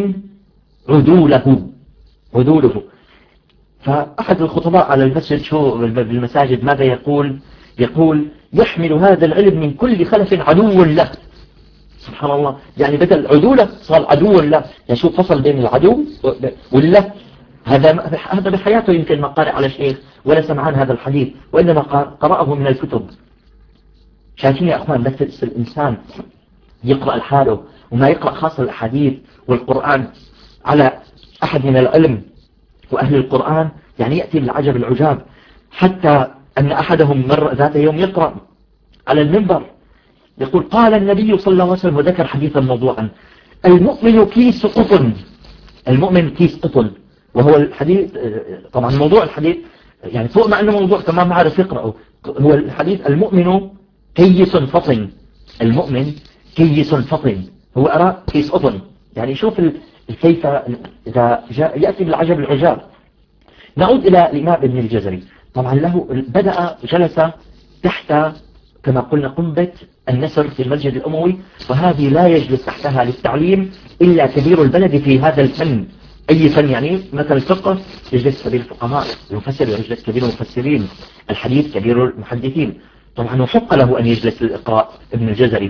عدوله عدوله. فأحد الخطباء على المسجد شو بالمساجد ماذا يقول؟ يقول: يحمل هذا العلم من كل خلف عدو له. سبحان الله، يعني بدل عدوله صار عدو له. يعني شو فصل بين العدو والله. هذا هذا بحياته يمكن ما قارئ على شيخ ولا سمع عن هذا الحديث، وإنما قرأه من الكتب. شايفين يا أخوان، بس الإنسان يقرأ لحاله وما يقرأ خاصة الأحاديث والقرآن على أحد من العلم وأهل القرآن، يعني يأتي بالعجب العجاب. حتى أن أحدهم مر ذات يوم يقرأ على المنبر يقول: قال النبي صلى الله عليه وسلم، وذكر حديثا موضوعا: المؤمن كيس قطن. المؤمن كيس قطن. وهو الحديث طبعا موضوع الحديث يعني فوق ما أنه موضوع كمان ما عارف يقرأه. هو الحديث: المؤمن كيس فطن. المؤمن كيس فطن، هو أرى كيس قطن. يعني شوف كيف إذا جاء يأتي بالعجب العجاب. نعود إلى الإمام ابن الجزري. طبعا له بدأ جلس تحت كما قلنا قنبة النسر في المسجد الأموي، وهذه لا يجلس تحتها للتعليم إلا كبير البلد في هذا الفن. أي فن يعني مثل الفقه يجلس كبير الفقهاء، المفسر يجلس كبير المفسرين، الحديث كبير المحدثين. طبعا وحق له أن يجلس للإقراء ابن الجزري.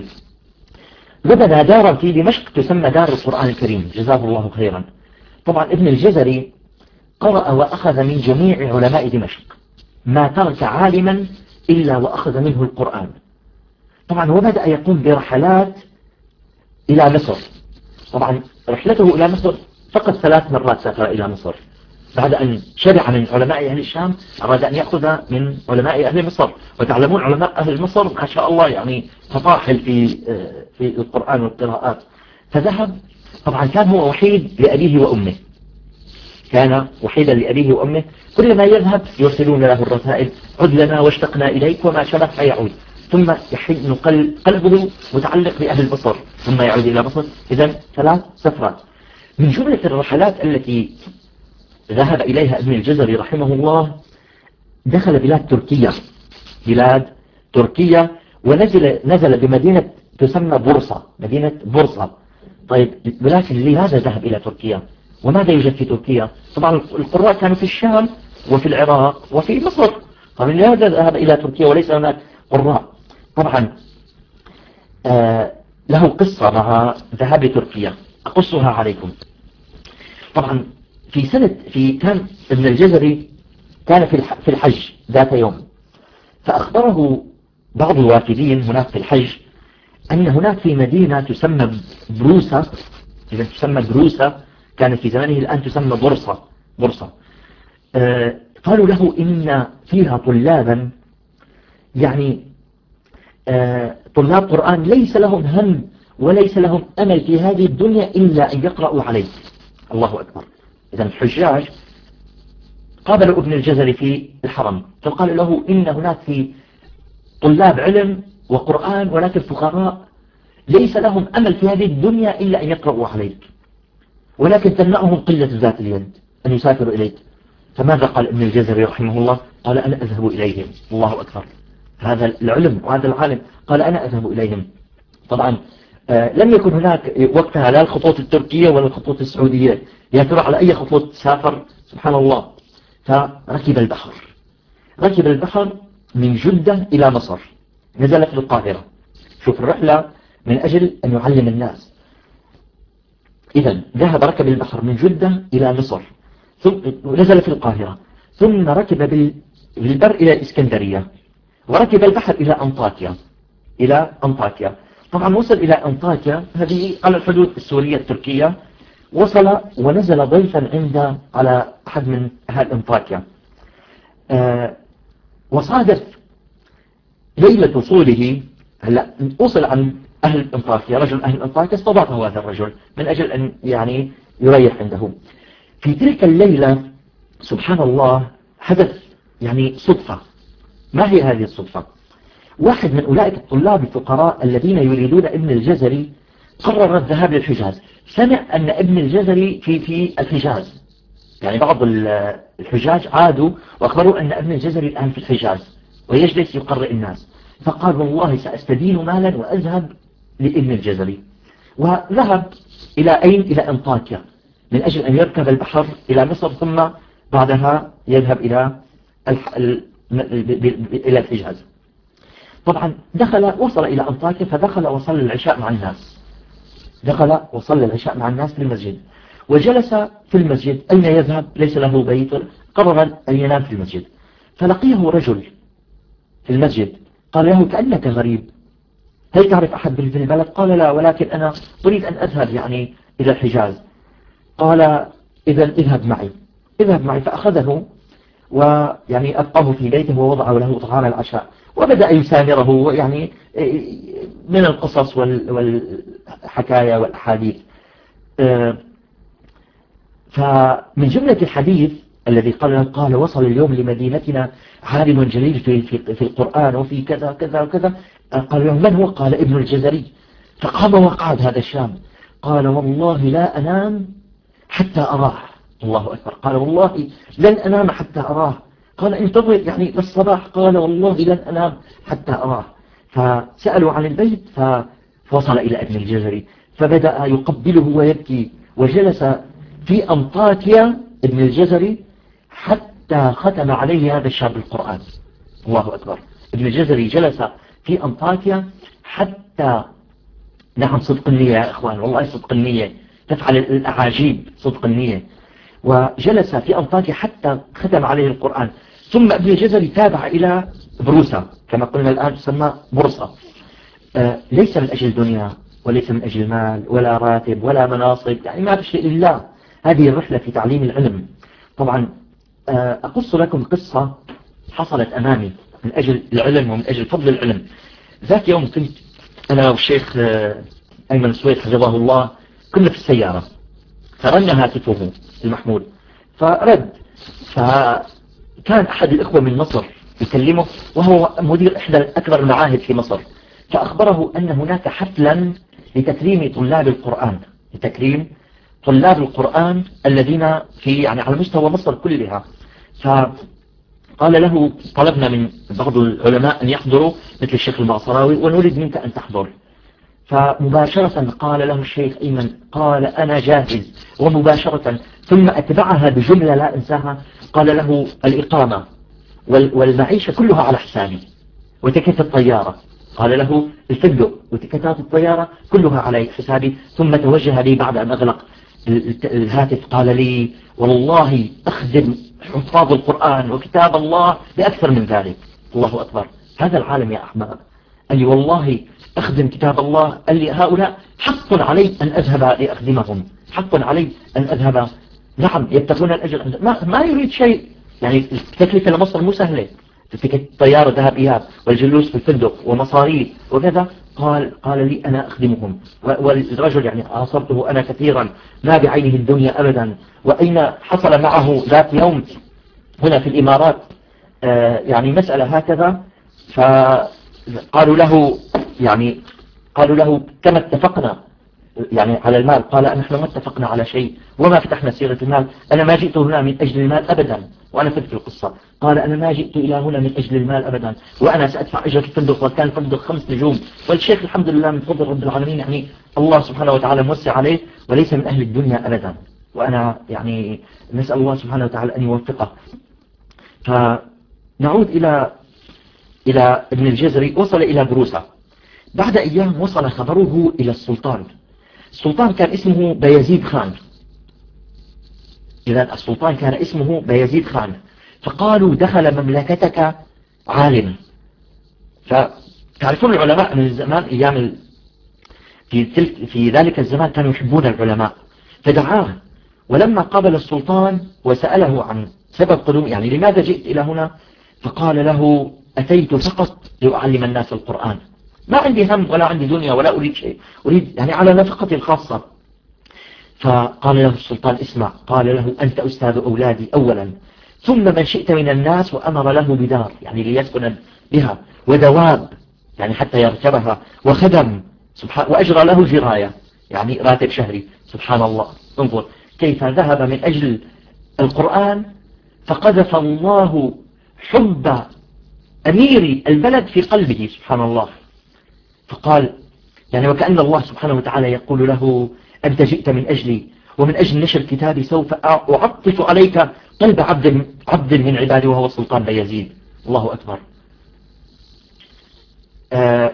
وبنى دارا في دمشق تسمى دار القرآن الكريم جزاه الله خيرا. طبعا ابن الجزري قرأ وأخذ من جميع علماء دمشق، ما ترك عالما إلا وأخذ منه القرآن. طبعا وبدأ يقوم برحلات إلى مصر. طبعا رحلته إلى مصر فقط ثلاث مرات سافر إلى مصر، بعد أن شبع من علماء أهل الشام أراد أن يأخذ من علماء أهل مصر. وتعلمون علماء أهل مصر ما شاء الله يعني تطاحل في في القرآن والقراءات. فذهب. طبعا كان هو وحيد لأبيه وأمه، كان وحيدا لأبيه وأمه، كلما يذهب يرسلون له الرسائل: عد لنا واشتقنا إليك وما شبه فيعود، ثم يحن قلبه متعلق بأهل مصر ثم يعود إلى مصر. إذن ثلاث سفرات. من جملة الرحلات التي ذهب إليها ابن الجزري رحمه الله، دخل بلاد تركيا، بلاد تركيا ونزل نزل بمدينة تسمى بورصة، مدينة بورصة. طيب ولكن لماذا ذهب إلى تركيا؟ وماذا يوجد في تركيا؟ طبعا القراء كانوا في الشام وفي العراق وفي مصر، طبعا لماذا ذهب إلى تركيا وليس هناك قراء؟ طبعا آه له قصة مع ذهاب تركيا أقصها عليكم. طبعا في سنة في كان ابن الجزري كان في في الحج ذات يوم، فأخبره بعض الوافدين هناك في الحج أن هناك في مدينة تسمى بروسة، إذا تسمى بروسة كانت في زمانه، الآن تسمى بورصة بورصة آه قالوا له إن فيها طلابا يعني آه طلاب قرآن ليس لهم هم وليس لهم أمل في هذه الدنيا إلا أن يقرأوا عليك. الله أكبر. إذا الحجاج قابلوا ابن الجزري في الحرم، فقال له إن هناك في طلاب علم وقرآن ولكن فقراء ليس لهم أمل في هذه الدنيا إلا أن يقرأوا عليك، ولكن تمنعهم قلة ذات اليد أن يسافروا إليك. فماذا قال ابن الجزري رحمه الله؟ قال: أنا أذهب إليهم. الله أكبر. هذا العلم وهذا العالم قال: أنا أذهب إليهم. طبعا آه لم يكن هناك وقتها لا الخطوط التركية ولا الخطوط السعودية، يا ترى على أي خطوط سافر؟ سبحان الله. فركب البحر ركب البحر من جدة إلى مصر، نزل في القاهرة. شوف الرحلة من أجل أن يعلم الناس. إذا ذهب ركب البحر من جدة إلى مصر، ثم نزل في القاهرة، ثم ركب بالبر إلى الإسكندرية، وركب البحر إلى أنطاكيا إلى أنطاكيا. طبعا وصل إلى أنطاكيا، هذه على الحدود السورية التركية. وصل ونزل ضيفا عند على أحد من أهل أنطاكيا. أه وصادف ليلة وصوله، هلا وصل عن أهل أنطاكيا، رجل أهل أنطاكيا استضافه هذا الرجل من أجل أن يعني يريح عنده. في تلك الليلة سبحان الله حدث يعني صدفة. ما هي هذه الصدفة؟ واحد من أولئك الطلاب الفقراء الذين يريدون ابن الجزري قرر الذهاب للحجاز. سمع أن ابن الجزري في في الحجاز، يعني بعض الحجاج عادوا وأخبروا أن ابن الجزري الآن في الحجاز ويجلس يقرئ الناس. فقال: والله سأستدين مالا وأذهب لابن الجزري. وذهب إلى أين؟ إلى أنطاكيا من أجل أن يركب البحر إلى مصر، ثم بعدها يذهب إلى الح... إلى الحجاز. طبعا دخل وصل إلى أنطاكيا، فدخل وصلى العشاء مع الناس دخل وصلى العشاء مع الناس في المسجد، وجلس في المسجد. أين يذهب؟ ليس له بيت، قرر أن ينام في المسجد. فلقيه رجل في المسجد قال له: كأنك غريب، هل تعرف أحد في البلد؟ قال: لا، ولكن أنا أريد أن أذهب يعني إلى الحجاز. قال: إذا اذهب معي اذهب معي فأخذه ويعني أبقاه في بيته ووضعه له طعام العشاء، وبدأ يسامره يعني من القصص والحكاية والأحاديث. فمن جملة الحديث الذي قال قال وصل اليوم لمدينتنا عالم جليل في, في, في القرآن وفي كذا كذا وكذا. قال له: من هو؟ قال: ابن الجزري. فقام وقعد هذا الشام. قال: والله لا أنام حتى أراه. الله أكبر. قال: والله لن أنام حتى أراه. قال: انتظر يعني للصباح. قال: والله لن أنام حتى أراه. فسألوا عن البيت فوصل إلى ابن الجزري فبدأ يقبله ويبكي، وجلس في أنطاكيا ابن الجزري حتى ختم عليه هذا الشاب القرآن. الله أكبر. ابن الجزري جلس في أنطاكيا حتى، نعم صدق النية يا إخوان، والله صدق النية تفعل الأعاجيب، صدق النية. وجلس في أنطاكيا حتى ختم عليه القرآن. ثم ابن الجزري تابع إلى بروسا كما قلنا الآن تسمى بورصة، آه ليس من أجل دنيا وليس من أجل مال ولا راتب ولا مناصب، يعني ما بشيء لله. هذه الرحلة في تعليم العلم. طبعا آه أقص لكم قصة حصلت أمامي من أجل العلم ومن أجل فضل العلم. ذات يوم كنت أنا والشيخ آه أيمن السويد حفظه الله كنا في السيارة، فرن هاتفه المحمول فرد، فكان أحد الإخوة من مصر يكلمه وهو مدير إحدى أكبر المعاهد في مصر، فأخبره أن هناك حفلا لتكريم طلاب القرآن، لتكريم طلاب القرآن الذين في يعني على مستوى مصر كلها. فقال له طلبنا من بعض العلماء أن يحضروا مثل الشيخ المعصراوي ونريد منك أن تحضر. فمباشرة قال له الشيخ أيمن قال أنا جاهز، ومباشرة ثم أتبعها بجملة لا أنساها، قال له الإقامة والمعيشة كلها على حسابي، وتكت الطيارة قال له الفندق وتكتات الطيارة كلها على حسابي. ثم توجه لي بعد أن أغلق الهاتف قال لي والله أخدم حفاظ القرآن وكتاب الله بأكثر من ذلك. الله أكبر. هذا العالم يا أحباب، قال لي والله أخدم كتاب الله، قال لي هؤلاء حق علي أن أذهب لأخدمهم، حق علي أن أذهب. نعم يبتغون الأجر، ما, ما يريد شيء، يعني التكلفة لمصر مو سهلة، تكت طيارة ذهب إياب والجلوس في الفندق ومصاريف وكذا. قال قال لي أنا أخدمهم. والرجل يعني عاصرته أنا كثيرا، ما بعينه الدنيا أبدا. وأين حصل معه ذات يوم هنا في الإمارات آه يعني مسألة هكذا، فقالوا له يعني قالوا له كما اتفقنا يعني على المال، قال نحن ما اتفقنا على شيء وما فتحنا سيرة المال، أنا ما جئت هنا من أجل المال أبدا. وأنا فت في القصة، قال أنا ما جئت إلى هنا من أجل المال أبدا، وأنا سأدفع أجرة الفندق، وكان الفندق خمس نجوم. والشيخ الحمد لله من فضل رب العالمين يعني الله سبحانه وتعالى موسع عليه وليس من أهل الدنيا أبدا، وأنا يعني نسأل الله سبحانه وتعالى أن يوفقه. فنعود إلى إلى ابن الجزري. وصل إلى بروسا، بعد أيام وصل خبره إلى السلطان. السلطان كان اسمه بايزيد خان، إذا السلطان كان اسمه بايزيد خان. فقالوا دخل مملكتك عالم. فتعرفون العلماء من الزمان أيام في, تلك في ذلك الزمان كانوا يحبون العلماء، فدعاه. ولما قابل السلطان وسأله عن سبب قدوم، يعني لماذا جئت إلى هنا، فقال له أتيت فقط لأعلم الناس القرآن، ما عندي هم ولا عندي دنيا ولا أريد شيء، أريد يعني على نفقتي الخاصة. فقال له السلطان اسمع، قال له أنت أستاذ أولادي أولا، ثم من شئت من الناس، وأمر له بدار يعني ليسكن بها، ودواب يعني حتى يركبها، وخدم سبحان، وأجرى له جراية يعني راتب شهري. سبحان الله، انظر كيف ذهب من أجل القرآن، فقذف الله حب أمير البلد في قلبه. سبحان الله. فقال يعني وكأن الله سبحانه وتعالى يقول له أنت جئت من أجلي، ومن أجل نشر كتابي سوف أعطف عليك قلب عبد عبد من عبادي وهو السلطان بايزيد. الله أكبر. آه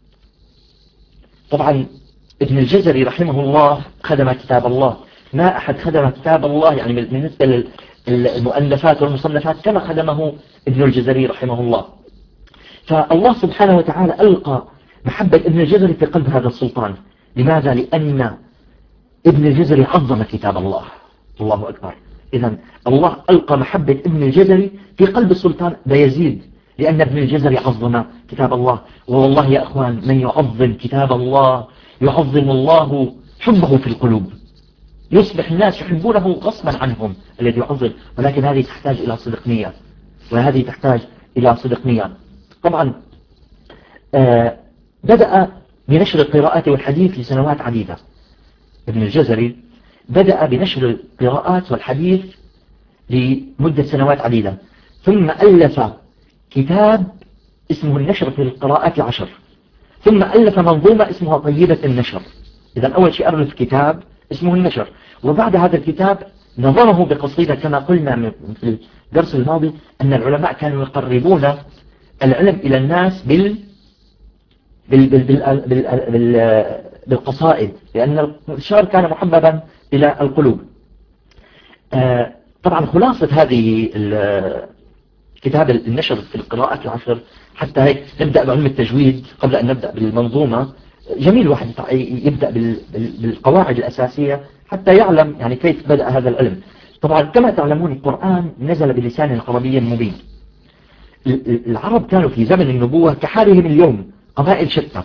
طبعا ابن الجزري رحمه الله خدم كتاب الله، ما أحد خدم كتاب الله يعني بالنسبة للمؤلفات والمصنفات كما خدمه ابن الجزري رحمه الله. فالله سبحانه وتعالى ألقى محبة ابن الجزري في قلب هذا السلطان. لماذا؟ لأن ابن الجزري عظم كتاب الله. الله أكبر. إذن الله ألقى محبة ابن الجزري في قلب السلطان بايزيد، لأن ابن الجزري عظم كتاب الله. والله يا أخوان من يعظم كتاب الله يعظم الله حبه في القلوب، يصبح الناس يحبونه غصبا عنهم الذي يعظم. ولكن هذه تحتاج إلى صدق نية، وهذه تحتاج إلى صدق نية. طبعا آه بدأ بنشر القراءات والحديث لسنوات عديدة. ابن الجزري بدأ بنشر القراءات والحديث لمدة سنوات عديدة، ثم ألف كتاب اسمه النشر في القراءات العشر، ثم ألف منظومة اسمها طيبة النشر. إذا أول شيء ألف كتاب اسمه النشر، وبعد هذا الكتاب نظمه بقصيدة. كما قلنا في الدرس الماضي أن العلماء كانوا يقربون العلم إلى الناس بال بال بال بال بال بال بالقصائد، لأن الشعر كان محببا إلى القلوب. آه طبعا خلاصة هذه كتاب النشر في القراءات العشر، حتى هيك نبدأ بعلم التجويد قبل أن نبدأ بالمنظومة. جميل واحد يبدأ بالقواعد الأساسية حتى يعلم يعني كيف بدأ هذا العلم. طبعا كما تعلمون القرآن نزل بلسان عربي مبين. العرب كانوا في زمن النبوة كحالهم اليوم قبائل شتى.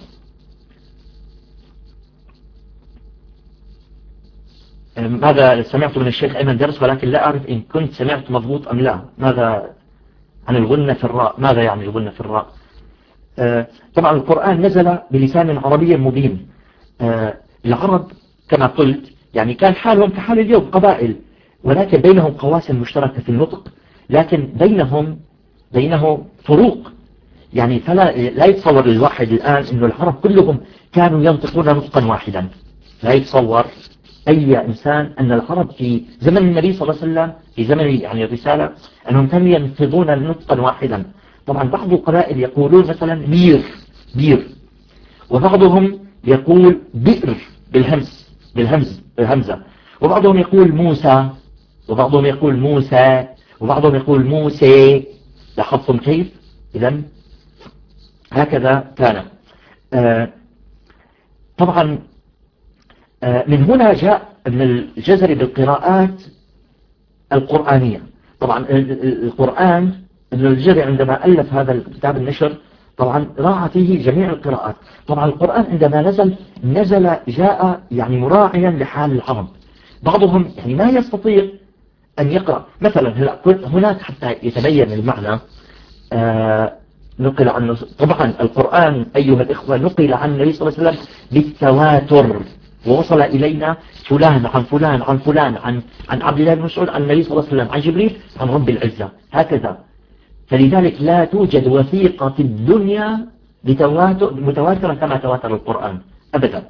ماذا سمعت من الشيخ أيمن درس، ولكن لا أعرف إن كنت سمعت مضبوط أم لا. ماذا عن الغنة في الراء؟ ماذا يعني الغنة في الراء؟ آه طبعا القرآن نزل بلسان عربي مبين. آه العرب كما قلت يعني كان حالهم كحال اليوم قبائل، ولكن بينهم قواسم مشتركة في النطق، لكن بينهم بينهم فروق. يعني فلا لا يتصور الواحد الآن إنه العرب كلهم كانوا ينطقون نطقا واحدا. لا يتصور أي إنسان أن العرب في زمن النبي صلى الله عليه وسلم في زمن يعني الرسالة أنهم كانوا ينفذون نطقا واحدا. طبعا بعض القبائل يقولون مثلا بير بير، وبعضهم يقول بئر بالهمز بالهمز بالهمزة، وبعضهم يقول موسى، وبعضهم يقول موسى، وبعضهم يقول موسى. لاحظتم كيف؟ إذن هكذا كان. آه طبعا آه من هنا جاء ابن الجزري بالقراءات القرآنية. طبعا القرآن ابن الجزري عندما ألف هذا الكتاب النشر طبعا راعى فيه جميع القراءات. طبعا القرآن عندما نزل نزل جاء يعني مراعيا لحال العرب. بعضهم يعني ما يستطيع أن يقرأ مثلا هناك حتى يتبين المعنى. آه نقل عن طبعا القرآن أيها الإخوة نقل عن النبي صلى الله عليه وسلم بالتواتر، ووصل إلينا فلان عن فلان عن فلان عن عن عبد الله بن مسعود عن النبي صلى الله عليه وسلم عن جبريل عن رب العزة هكذا. فلذلك لا توجد وثيقة في الدنيا متواترة كما تواتر القرآن أبدا.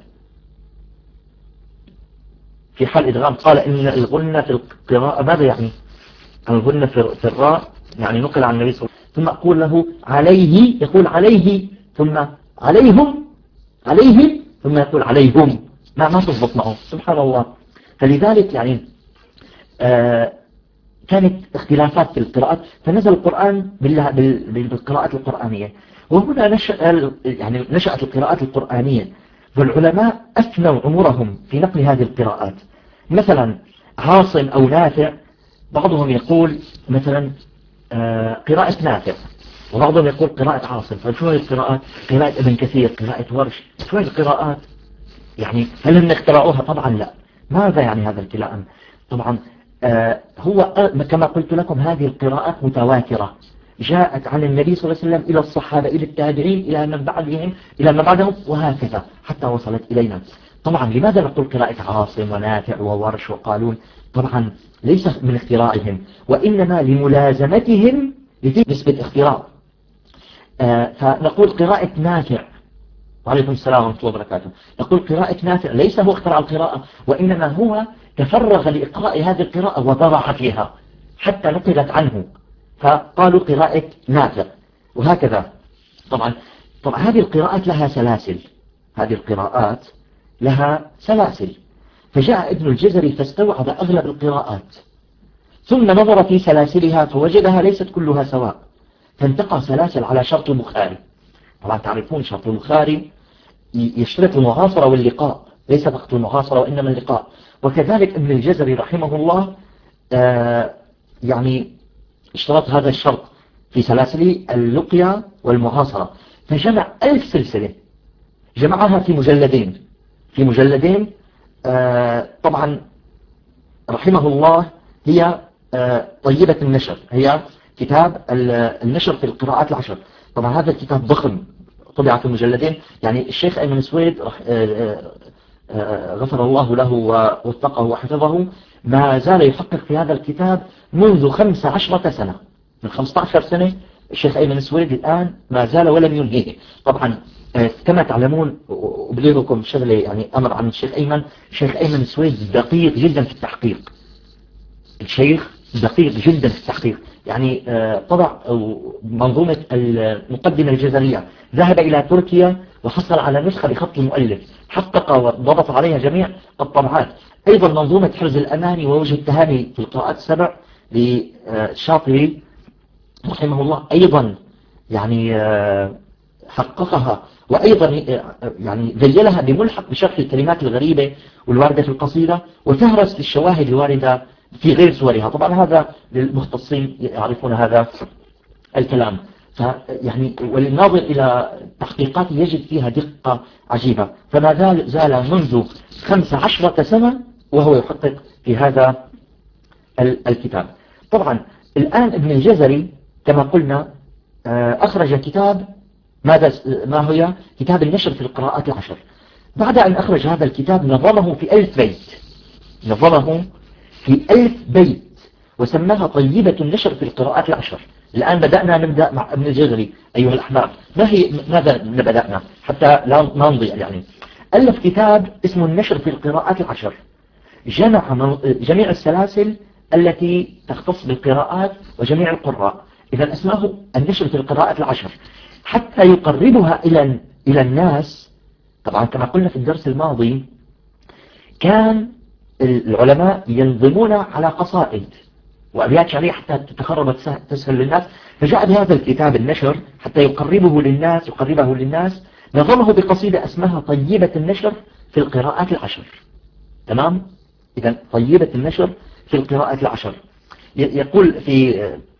في حال إدغام قال إن الغنة في القراءة ماذا يعني؟ الغنة في الراء يعني نقل عن النبي صلى الله عليه وسلم. ثم أقول له عليه، يقول عليه، ثم عليهم عليهم، ثم يقول عليهم، ما ما تضبط معه سبحان الله. فلذلك يعني آه كانت اختلافات في القراءات، فنزل القرآن بالقراءات القرآنية. وهنا نشأ يعني نشأت القراءات القرآنية، والعلماء أثنوا عمرهم في نقل هذه القراءات. مثلا عاصم أو نافع، بعضهم يقول مثلا آه قراءة نافع، وبعضهم يقول قراءة عاصم. فشو هي القراءات؟ قراءة ابن كثير، قراءة ورش، شو هي القراءات؟ يعني هل هم اخترعوها؟ طبعا لا. ماذا يعني هذا الكلام؟ طبعا آه هو كما قلت لكم هذه القراءات متواترة جاءت عن النبي صلى الله عليه وسلم إلى الصحابة إلى التابعين إلى من بعدهم إلى من بعدهم وهكذا حتى وصلت إلينا. طبعا لماذا نقول قراءة عاصم ونافع وورش وقالون؟ طبعا ليس من اختراعهم، وإنما لملازمتهم نسبة اختراع. آه فنقول قراءة نافع، وعليكم السلام ورحمة الله وبركاته، نقول قراءة نافع ليس هو اختراع القراءة، وإنما هو تفرغ لإقراء هذه القراءة وضرع فيها حتى نقلت عنه، فقالوا قراءة نافع وهكذا. طبعا طبعا هذه القراءات لها سلاسل، هذه القراءات لها سلاسل. فجاء ابن الجزري فاستوعب أغلب القراءات، ثم نظر في سلاسلها فوجدها ليست كلها سواء، فانتقى سلاسل على شرط البخاري. طبعا تعرفون شرط البخاري يشترط المعاصرة واللقاء، ليس فقط المعاصرة وإنما اللقاء. وكذلك ابن الجزري رحمه الله آه يعني اشترط هذا الشرط في سلاسل اللقيا والمعاصرة، فجمع ألف سلسلة، جمعها في مجلدين في مجلدين آه طبعا رحمه الله. هي آه طيبة النشر، هي كتاب النشر في القراءات العشر. طبعا هذا الكتاب ضخم طبع في مجلدين. يعني الشيخ أيمن سويد غفر الله له ووفقه وحفظه ما زال يحقق في هذا الكتاب منذ خمس عشرة سنة، من خمسة عشر سنة الشيخ أيمن سويد الآن ما زال ولم ينهيه. طبعا كما تعلمون، أبلغكم شغلة يعني أمر عن الشيخ أيمن. الشيخ أيمن السويد دقيق جدا في التحقيق. الشيخ دقيق جدا في التحقيق، يعني طبع منظومة المقدمة الجزرية، ذهب إلى تركيا وحصل على نسخة بخط المؤلف، حقق وضبط عليها جميع الطبعات. أيضا منظومة حرز الأماني ووجه التهاني في القراءات السبع للشاطبي رحمه الله، أيضا يعني حققها، وأيضا يعني ذيلها بملحق بشرح الكلمات الغريبة والواردة في القصيدة، وفهرس للشواهد الواردة في غير صورها. طبعا هذا للمختصين يعرفون هذا الكلام. فيعني وللناظر إلى تحقيقات يجد فيها دقة عجيبة. فما زال زال منذ خمس عشرة سنة وهو يحقق في هذا الكتاب. طبعا الآن ابن الجزري كما قلنا أخرج كتاب، ماذا ما هي كتاب النشر في القراءات العشر. بعد أن أخرج هذا الكتاب نظمه في ألف بيت، نظمه في ألف بيت وسماها طيبة النشر في القراءات العشر. الآن بدأنا نبدأ مع ابن الجزري أيها الأحباب. ما هي ماذا بدأنا حتى لا نضيع؟ يعني ألف كتاب اسمه النشر في القراءات العشر، جمع جميع السلاسل التي تختص بالقراءات وجميع القراء، إذا اسمه النشر في القراءات العشر، حتى يقربها إلى إلى الناس. طبعا كما قلنا في الدرس الماضي كان العلماء ينظمون على قصائد وأبيات شعرية حتى تتخرب تسهل للناس، فجاء بهذا الكتاب النشر حتى يقربه للناس يقربه للناس نظمه بقصيدة اسمها طيبة النشر في القراءات العشر. تمام؟ إذا طيبة النشر في القراءات العشر. يقول في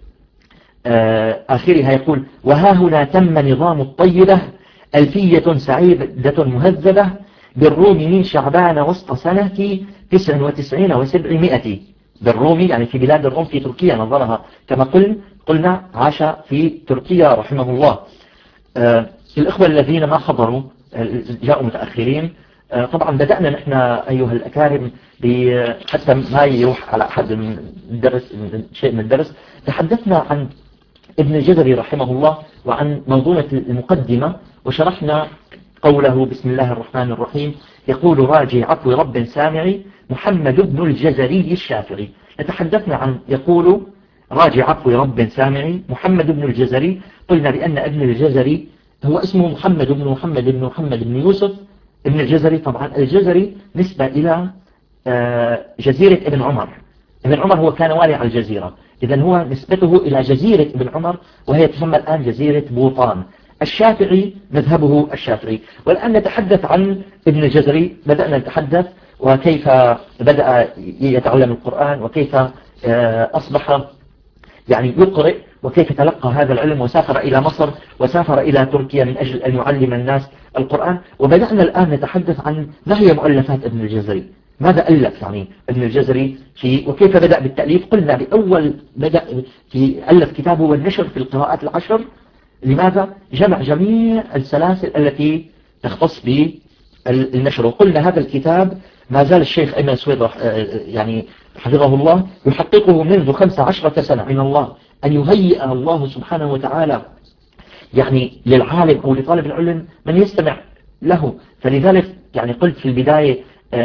آخرها يقول: وها هنا تم نظام الطيبة، ألفية سعيدة مهذبة، بالروم من شعبان وسط سنة تسع وتسعين وسبعمائة. بالروم يعني في بلاد الروم في تركيا نظرها، كما قل قلنا عاش في تركيا رحمه الله. آه الإخوة الذين ما حضروا جاءوا متأخرين. آه طبعا بدأنا نحن أيها الأكارم حتى ما يروح على أحد من الدرس شيء من الدرس، تحدثنا عن ابن الجزري رحمه الله وعن منظومة المقدمة، وشرحنا قوله بسم الله الرحمن الرحيم يقول راجي عفو رب سامعي محمد بن الجزري الشافعي. نتحدثنا عن يقول راجي عفو رب سامعي محمد بن الجزري. قلنا بأن ابن الجزري هو اسمه محمد بن محمد بن محمد بن يوسف ابن الجزري. طبعا الجزري نسبة إلى جزيرة ابن عمر. ابن عمر هو كان والي على الجزيرة، إذن هو نسبته إلى جزيرة ابن عمر وهي تسمى الآن جزيرة بوطان. الشافعي مذهبه الشافعي. والآن نتحدث عن ابن الجزري. بدأنا نتحدث وكيف بدأ يتعلم القرآن وكيف أصبح يعني يقرئ وكيف تلقى هذا العلم وسافر إلى مصر وسافر إلى تركيا من أجل أن يعلم الناس القرآن. وبدأنا الآن نتحدث عن ما هي مؤلفات ابن الجزري، ماذا ألف يعني ابن الجزري في وكيف بدأ بالتأليف. قلنا بأول بدأ في ألف كتابه والنشر في القراءات العشر. لماذا؟ جمع جميع السلاسل التي تختص بالنشر. وقلنا هذا الكتاب ما زال الشيخ أيمن السويد يعني حفظه الله يحققه منذ خمس عشرة سنة من الله أن يهيئ الله سبحانه وتعالى يعني للعالم أو لطالب العلم من يستمع له. فلذلك يعني قلت في البداية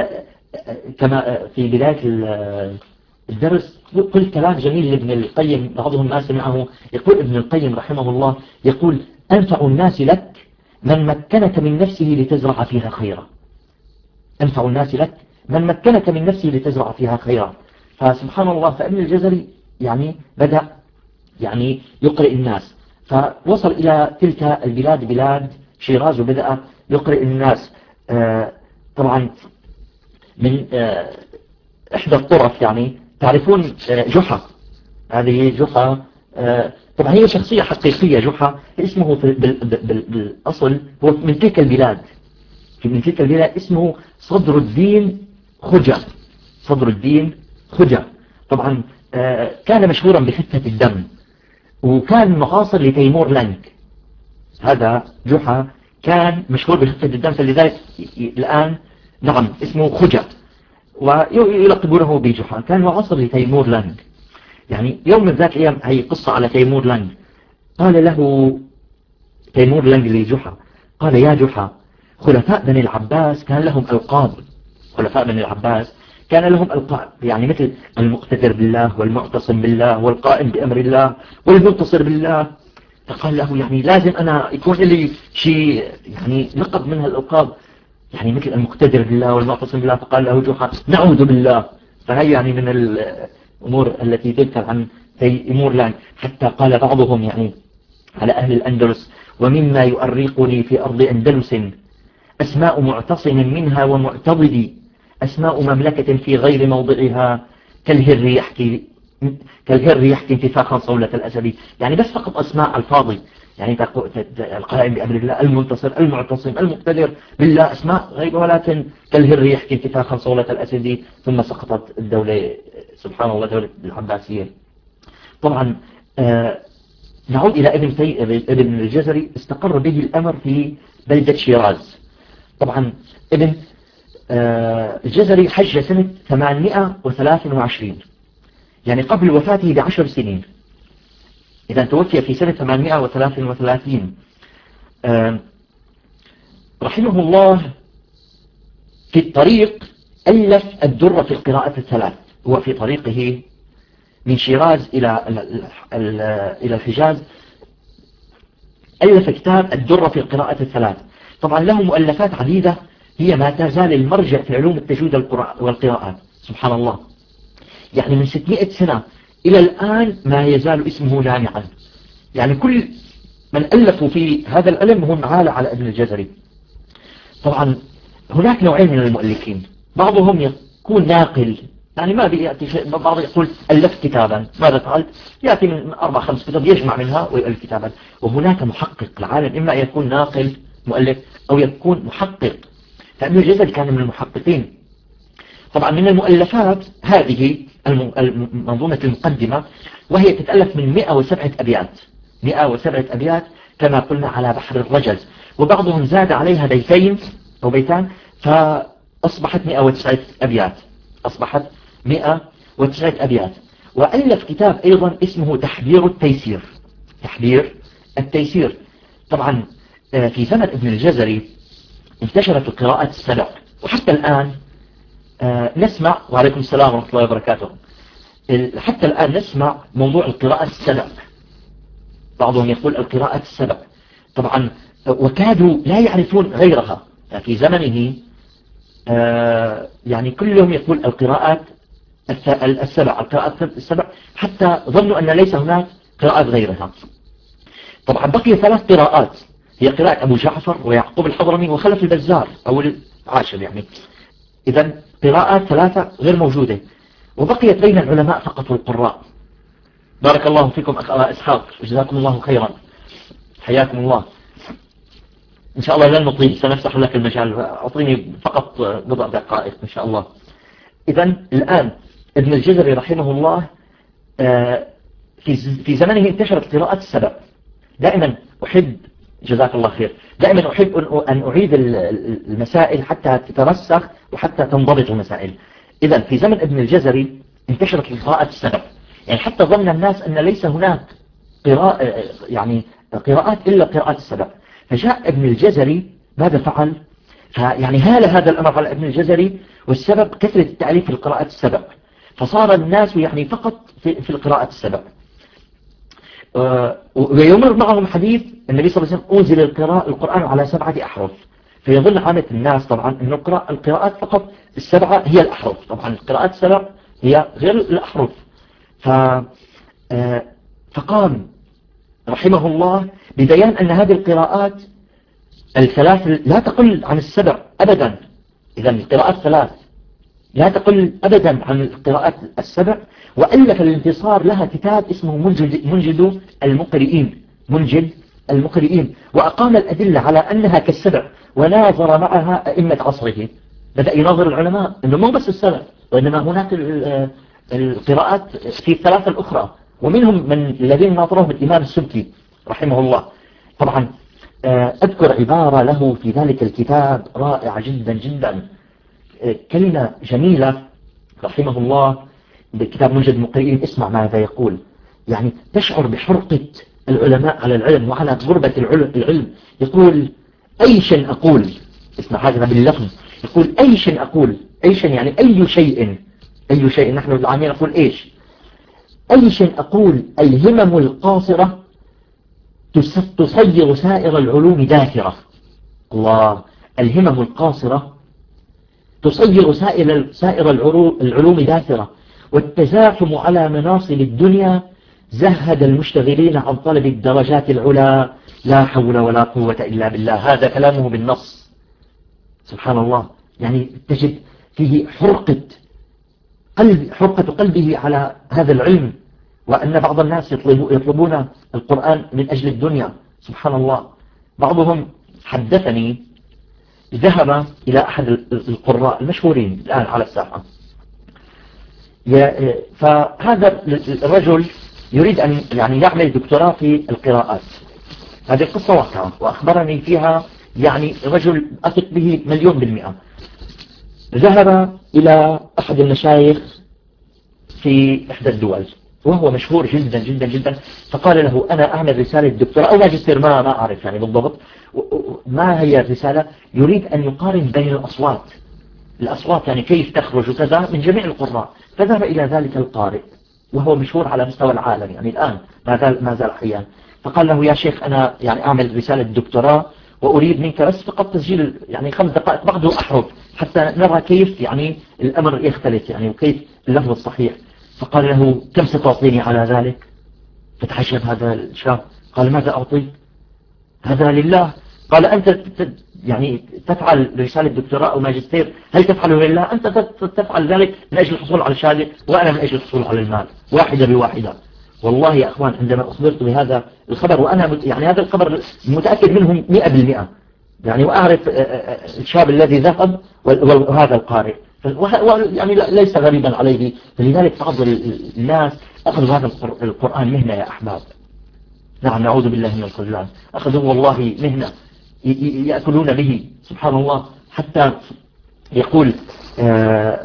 كما في بداية الدرس قلت كلام جميل لابن القيم بعضهم ما سمعه. يقول ابن القيم رحمه الله يقول أنفع الناس لك من مكنك من نفسه لتزرع فيها خيرا. أنفع الناس لك من مكنك من نفسه لتزرع فيها خيرا. فسبحان الله، فابن الجزري يعني بدأ يعني يقرئ الناس، فوصل إلى تلك البلاد بلاد شيراز وبدأ يقرئ الناس. آه طبعا من آه إحدى الطرف يعني تعرفون آه جحا، هذه جحا آه طبعا هي شخصية حقيقية. جحا اسمه بالأصل هو من تلك البلاد، من تلك البلاد اسمه صدر الدين خجة. صدر الدين خجة طبعا آه كان مشهورا بخفة الدم، وكان معاصر لتيمور لنك. هذا جحا كان مشهور بخفة الدم، فلذلك الآن نعم اسمه خجة ويلقبونه بجحا. كان معاصر لتيمور لنك. يعني يوم من ذات الأيام هي قصة على تيمور لنك. قال له تيمور لنك لجحا قال يا جحا خلفاء بني العباس كان لهم ألقاب، خلفاء بني العباس كان لهم ألقاب، يعني مثل المقتدر بالله والمعتصم بالله والقائم بأمر الله والمنتصر بالله. فقال له يعني لازم أنا يكون لي شيء يعني لقب من هالألقاب، يعني مثل المقتدر بالله والمعتصم بالله. فقال له جحا نعوذ بالله. فهي يعني من الأمور التي تذكر عن هي أمور لان حتى قال بعضهم يعني على أهل الأندلس ومما يؤرقني في أرض أندلس أسماء معتصم منها ومعتضد، أسماء مملكة في غير موضعها كالهر يحكي كالهر يحكي انتفاخا صولة الأسد. يعني بس فقط أسماء الفاضي، يعني القائم بأمر الله المنتصر المعتصم المقتدر بالله أسماء غير، ولكن كالهر يحكي انتفاخا صولة الأسد. ثم سقطت الدولة سبحان الله دولة العباسية. طبعا آه نعود إلى ابن, ابن الجزري. استقر به الأمر في بلدة شيراز. طبعا ابن آه الجزري حج سنة ثمانمائة وثلاثة وعشرين، يعني قبل وفاته بعشر سنين. إذا توفي في سنة ثمانمائة وثلاثة وثلاثين. آه رحمه الله. في الطريق ألف الدرة في القراءة الثلاث، هو في طريقه من شيراز إلى إلى الحجاز ألف كتاب الدرة في القراءة الثلاث. طبعا له مؤلفات عديدة هي ما تزال المرجع في علوم التجويد والقراءات سبحان الله. يعني من ستمائة سنة إلى الآن ما يزال اسمه لامعا، يعني كل من ألفوا في هذا العلم هم عالة على ابن الجزري. طبعا هناك نوعين من المؤلفين، بعضهم يكون ناقل، يعني ما بيأتي شيء، بعض يقول ألف كتابا، ماذا فعلت؟ يأتي من أربع خمس كتاب يجمع منها ويألف كتابا. وهناك محقق العالم، إما يكون ناقل مؤلف أو يكون محقق، فابن الجزري كان من المحققين. طبعا من المؤلفات هذه المنظومة المقدمة، وهي تتألف من مئة وسبعة أبيات، مئة وسبعة أبيات كما قلنا على بحر الرجز، وبعضهم زاد عليها بيتين أو بيتان فأصبحت مئة وتسعة أبيات، أصبحت مئة وتسعة أبيات. وألف كتاب أيضا اسمه تحبير التيسير، تحبير التيسير. طبعا في زمن ابن الجزري انتشرت القراءات السبع، وحتى الآن نسمع، وعليكم السلام ورحمة الله وبركاته، حتى الآن نسمع موضوع القراءة السبع، بعضهم يقول القراءة السبع. طبعا وكادوا لا يعرفون غيرها في زمنه، يعني كلهم يقول القراءات السبع، القراءات السبع، حتى ظنوا أن ليس هناك قراءات غيرها. طبعا بقي ثلاث قراءات، هي قراءة أبو جعفر ويعقوب الحضرمي وخلف البزار أو العاشر يعني. إذا قراءات ثلاثة غير موجودة، وبقيت بين العلماء فقط والقراء. بارك الله فيكم أخ إسحاق، جزاكم الله خيرا، حياكم الله. إن شاء الله لن نطيل، سنفتح لك المجال، أعطيني فقط بضع دقائق إن شاء الله. إذا الآن ابن الجزري رحمه الله في في زمنه انتشرت قراءة السبع. دائما أحب، جزاك الله خير، دائما أحب أن أعيد المسائل حتى تترسخ وحتى تنضبط المسائل. إذا في زمن ابن الجزري انتشرت القراءة السبع، يعني حتى ظن الناس أن ليس هناك قراءة يعني قراءات إلا قراءات السبع. فجاء ابن الجزري ماذا فعل؟ فيعني هال هذا الأمر على ابن الجزري، والسبب كثرة التأليف في القراءات السبع، فصار الناس يعني فقط في, في القراءات السبع. ويمر معهم حديث النبي صلى الله عليه وسلم أنزل القراءة القرآن على سبعة أحرف، فيظن عامة الناس طبعا أن القراءات فقط السبعة هي الأحرف. طبعا القراءات السبع هي غير الأحرف. ف فقام رحمه الله ببيان أن هذه القراءات الثلاث لا تقل عن السبع أبدا. إذا القراءات ثلاث لا تقل أبدا عن القراءات السبع. وألف الانتصار لها كتاب اسمه منجد, منجد المقرئين، منجد المقرئين، وأقام الأدلة على أنها كالسبع، وناظر معها أئمة عصره. بدأ يناظر العلماء أنه مو بس السبع، وإنما هناك القراءات في الثلاثة الأخرى، ومنهم من الذين ناظرهم الإمام السبكي رحمه الله. طبعا أذكر عبارة له في ذلك الكتاب رائعة جدا جدا، كلمة جميلة رحمه الله بكتاب منجد المقرئين. اسمع ماذا يقول، يعني تشعر بحرقة العلماء على العلم وعلى غربة العلم. يقول أي شيء أقول، اسمع هذا باللفظ، يقول أي شيء أقول، أي شيء يعني أي شيء، أي شيء، نحن العامين نقول إيش، أي شيء أقول الهمم القاصرة تصير سائر العلوم داثرة. الله، الهمم القاصرة تصير سائر سائر العلوم داثرة، والتزاحم على مناصب الدنيا زهد المشتغلين عن طلب الدرجات العلى. لا حول ولا قوة إلا بالله. هذا كلامه بالنص، سبحان الله. يعني تجد فيه حرقة قلب، حرقة قلبه على هذا العلم، وأن بعض الناس يطلبون القرآن من أجل الدنيا، سبحان الله. بعضهم حدثني ذهب إلى أحد القراء المشهورين الآن على الساحة، فهذا الرجل يريد أن يعني يعمل دكتوراه في القراءات. هذه القصة واقعة وأخبرني فيها يعني رجل أثق به مليون بالمئة. ذهب إلى أحد المشايخ في إحدى الدول وهو مشهور جدا جدا جدا، فقال له أنا أعمل رسالة دكتوراه أو ماجستير، ما ما أعرف يعني بالضبط ما هي الرسالة. يريد أن يقارن بين الأصوات، الأصوات يعني كيف تخرج وكذا من جميع القراء. فذهب إلى ذلك القارئ وهو مشهور على مستوى العالم يعني الآن ما زال ما زال حيا، فقال له يا شيخ أنا يعني أعمل رسالة دكتوراه وأريد منك بس فقط تسجيل يعني خمس دقائق بعده أحرف حتى نرى كيف يعني الأمر يختلف يعني وكيف اللفظ الصحيح. فقال له كم ستعطيني على ذلك؟ فتعجب هذا الشاب، قال ماذا أعطيك؟ هذا لله. قال أنت يعني تفعل رسالة دكتوراه أو ماجستير، هل تفعله لله؟ أنت تفعل ذلك من أجل الحصول على الشهادة وأنا من أجل الحصول على المال، واحدة بواحدة. والله يا أخوان عندما أخبرت بهذا الخبر، وأنا يعني هذا الخبر متأكد منهم مئة بالمئة يعني، وأعرف الشاب الذي ذهب وهذا القارئ، يعني ليس غريبا عليه. فلذلك بعض الناس أخذوا هذا القرآن مهنة يا أحباب. نعم نعوذ بالله من الخذلان. أخذوا والله مهنة يأكلون به، سبحان الله. حتى يقول آه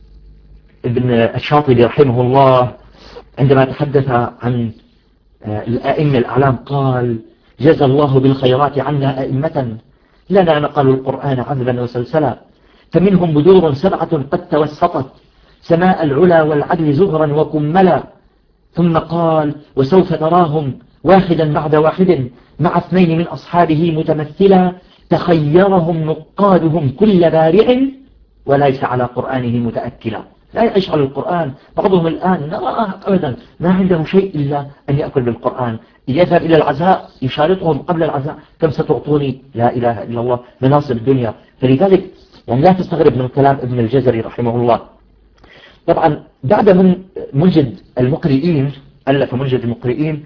ابن الشاطبي رحمه الله عندما تحدث عن آه الأئمة الأعلام قال جزى الله بالخيرات عنا أئمة لنا نقلوا القرآن عذبا وسلسلا، فمنهم بدور سبعة قد توسطت سماء العلا والعدل زهرا وكملا. ثم قال وسوف تراهم واحدا بعد واحد مع اثنين من أصحابه متمثلا، تخيرهم نقادهم كل بارع وليس على قرآنه متأكلا. لا يعيش على القرآن. بعضهم الآن لا أبدا ما عنده شيء إلا أن يأكل بالقرآن. يذهب إلى العزاء يشارطهم قبل العزاء كم ستعطوني؟ لا إله إلا الله، مناصب الدنيا. فلذلك يعني لا تستغرب من كلام ابن الجزري رحمه الله. طبعا بعد من منجد المقرئين ألف منجد المقرئين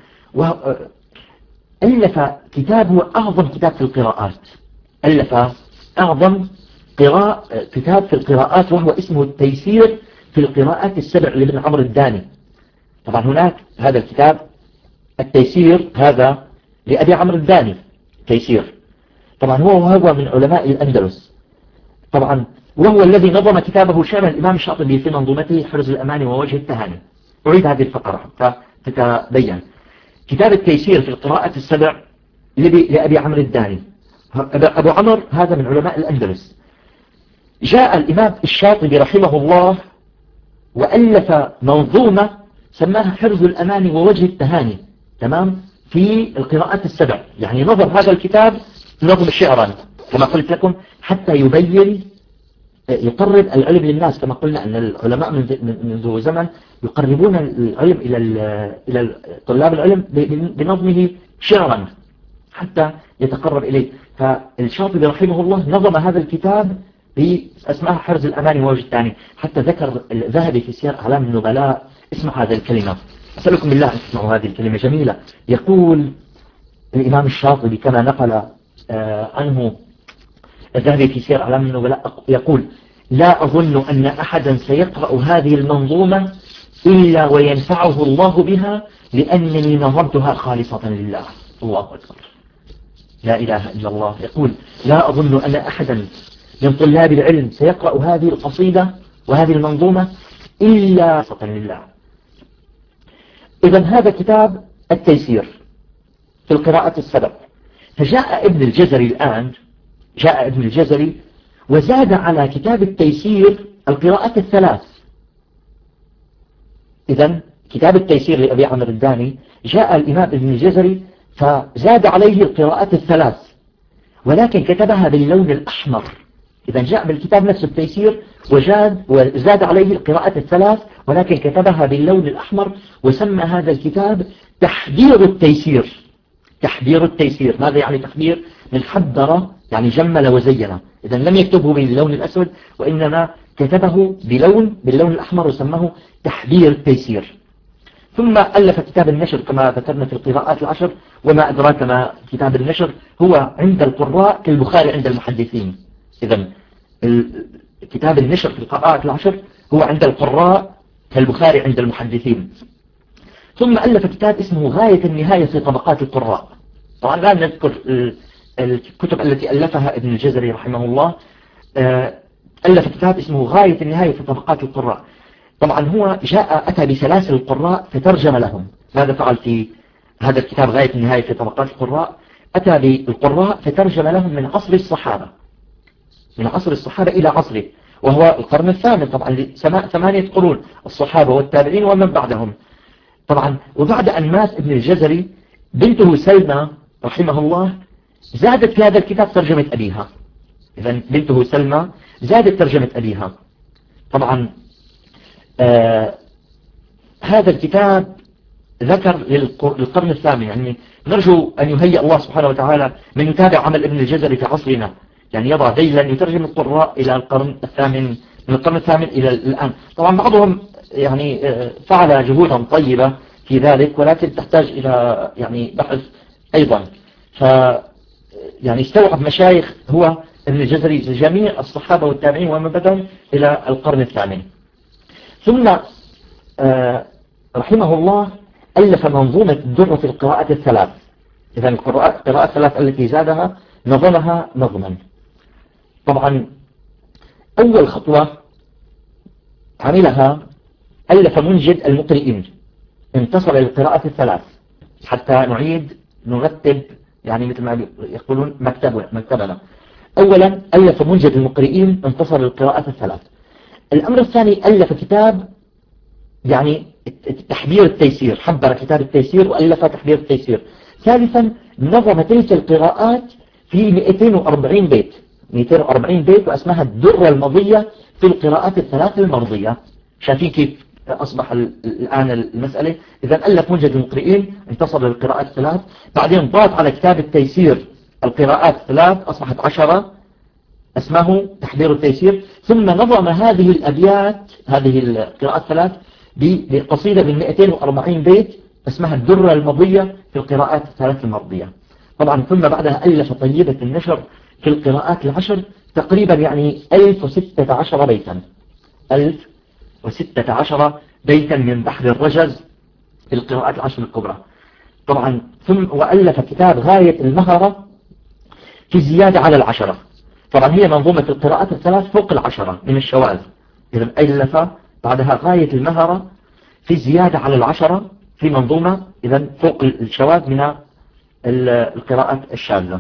وألف كتاب هو أعظم كتاب في القراءات، ألف أعظم قراء كتاب في القراءات وهو اسمه التيسير في القراءات السبع لابن عمرو الداني. طبعا هناك هذا الكتاب التيسير هذا لأبي عمرو الداني تيسير، طبعا هو وهو من علماء الأندلس طبعا، وهو الذي نظم كتابه شامل الإمام الشاطبي في منظومته حرز الأمان ووجه التهاني. أريد هذه الفقرة حتى تتبين. كتاب التيسير في القراءة السبع لأبي عمرو الداني. أبو عمرو هذا من علماء الأندلس. جاء الإمام الشاطبي رحمه الله وألف منظومة سماها حرز الأمان ووجه التهاني، تمام، في القراءات السبع. يعني نظم هذا الكتاب نظم شعرا كما قلت لكم حتى يبين يقرب العلم للناس. كما قلنا أن العلماء منذ زمن يقربون العلم إلى إلى طلاب العلم بنظمه شعرا حتى يتقرب إليه. فالشاطبي رحمه الله نظم هذا الكتاب باسمها حرز الأمان ووجه الثاني، حتى ذكر الذهبي في سير أعلام النبلاء اسمع هذه الكلمة. أسألكم بالله أن تسمعوا هذه الكلمة جميلة. يقول الإمام الشاطبي كما نقل عنه الذهبي في سير أعلام النبلاء يقول لا أظن أن أحدا سيقرأ هذه المنظومة إلا وينفعه الله بها لأنني نظمتها خالصة لله. الله أكبر، لا إله إلا الله. يقول لا أظن أن أحدا من طلاب العلم سيقرأ هذه القصيدة وهذه المنظومة إلا خالصة لله. إذن هذا كتاب التيسير في القراءة السبع. فجاء ابن الجزري الآن جاء ابن الجزري وزاد على كتاب التيسير القراءات الثلاث. إذن كتاب التيسير لأبي عمرو الداني جاء الإمام ابن الجزري فزاد عليه القراءات الثلاث، ولكن كتبها باللون الأحمر. إذا جاء بالكتاب نفسه التيسير وزاد, وزاد عليه القراءات الثلاث، ولكن كتبها باللون الأحمر، وسمى هذا الكتاب تحبير التيسير. تحبير التيسير، ماذا يعني تحبير؟ من حبر يعني جمل وزين. إذا لم يكتبه باللون الأسود، وإنما كتبه بلون باللون الأحمر وسماه تحبير التيسير. ثم ألف كتاب النشر كما ذكرنا في القراءات العشر، وما أدراك ما كتاب النشر، هو عند القراء كالبخاري عند المحدثين. إذا كتاب النشر في القراءات العشر هو عند القراء كالبخاري عند المحدثين. ثم ألف كتاب اسمه غاية النهاية في طبقات القراء. طبعا لا نذكر الكتب التي ألفها ابن الجزري رحمه الله. ألف كتاب اسمه غاية النهاية في طبقات القراء. طبعا هو جاء أتى بسلاسل القراء فترجم لهم. ماذا فعل في هذا الكتاب غاية النهاية في طبقات القراء؟ أتى بالقراء فترجم لهم من عصر الصحابة من عصر الصحابة إلى عصره، وهو القرن الثامن طبعا، ثمانية قرون، الصحابة والتابعين ومن بعدهم. طبعا وبعد أن مات ابن الجزري بنته سلمى رحمه الله زادت في هذا الكتاب ترجمة أبيها. إذن بنته سلمى زادت ترجمة أبيها. طبعا آه هذا الكتاب ذكر للقرن الثامن، يعني نرجو أن يهيئ الله سبحانه وتعالى من يتابع عمل ابن الجزري في عصرنا، يعني يضع ذيلا يترجم القراء إلى القرن الثامن، من القرن الثامن إلى الآن. طبعا بعضهم يعني فعل جهودا طيبة في ذلك، ولكن تحتاج إلى يعني بحث أيضا. ف يعني استوعب مشايخ هو ابن الجزري جميع الصحابة والتابعين ومن بعدهم إلى القرن الثامن. ثم رحمه الله ألف منظومة الدر في القراءات الثلاث. إذا القراءات الثلاث التي زادها نظمها نظما. طبعا أول خطوة عملها ألف منجد المقرئين، انتصر للقراءات الثلاث حتى نعيد نرتب يعني مثل ما يقولون مكتبنا مكتبنا. أولا ألف منجد المقرئين انتصر للقراءات الثلاث. الأمر الثاني ألف كتاب يعني تحبير التيسير، حبر كتاب التيسير وألف تحبير التيسير. ثالثا نظم تلك القراءات في مئتين وأربعين بيت مئتين وأربعين بيت واسمها الدرة المضية في القراءات الثلاث المرضية. شايفين كيف أصبح الآن المسألة؟ إذا ألف منجد المقرئين انتصر للقراءات الثلاث، بعدين ضاف على كتاب التيسير القراءات الثلاث أصبحت عشرة اسمه تحبير التيسير. ثم نظم هذه الأبيات هذه القراءات الثلاث بقصيدة من مئتين وأربعين بيت اسمها الدرة المضية في القراءات الثلاث المرضية. طبعا ثم بعدها ألف طيبة النشر في القراءات العشر تقريبا يعني ألف وستة عشر بيتا ألف وستة عشر بيتا من بحر الرجز في القراءات العشر الكبرى. طبعا ثم وألف كتاب غاية المهرة في الزيادة على العشرة. طبعا هي منظومة القراءات الثلاث فوق العشرة من الشواذ. إذا ألف بعدها غاية المهرة في الزيادة على العشرة في منظومة إذا فوق الشواذ من القراءات الشاذة.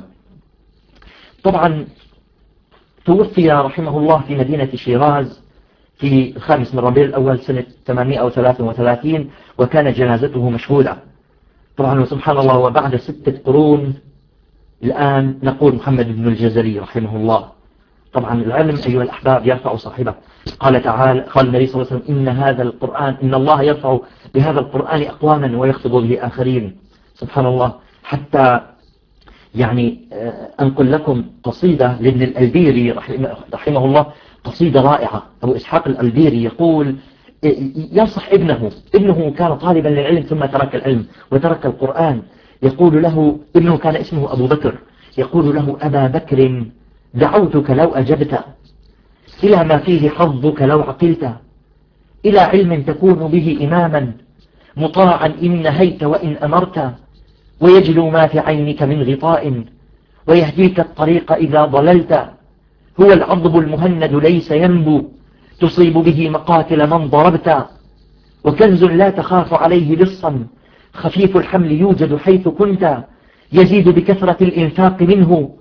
طبعا توفي رحمه الله في مدينة شيراز في الخامس من ربيع الأول سنة ثمانمائة وثلاثة وثلاثين، وكانت جنازته مشهودة. طبعا وسبحان الله وبعد ستة قرون الآن نقول محمد بن الجزري رحمه الله. طبعا العلم أيها الأحباب يرفع صاحبه. قال تعالى قال النبي صلى الله عليه وسلم إن هذا القرآن إن الله يرفع بهذا القرآن أقواما ويخفض به آخرين. سبحان الله. حتى يعني أنقل لكم قصيدة لابن الألبيري رحمه الله، قصيدة رائعة. أبو إسحاق الألبيري يقول ينصح ابنه ابنه كان طالبا للعلم ثم ترك العلم وترك القرآن. يقول له ابنه كان اسمه أبو بكر، يقول له أبا بكر دعوتك لو أجبت إلى ما فيه حظك لو عقلت، إلى علم تكون به إماما مطاعا إن نهيت وإن أمرت، ويجلو ما في عينك من غطاء ويهديك الطريق إذا ضللت. هو العضب المهند ليس ينبو تصيب به مقاتل من ضربت، وكنز لا تخاف عليه لصا خفيف الحمل يوجد حيث كنت، يزيد بكثرة الإنفاق منه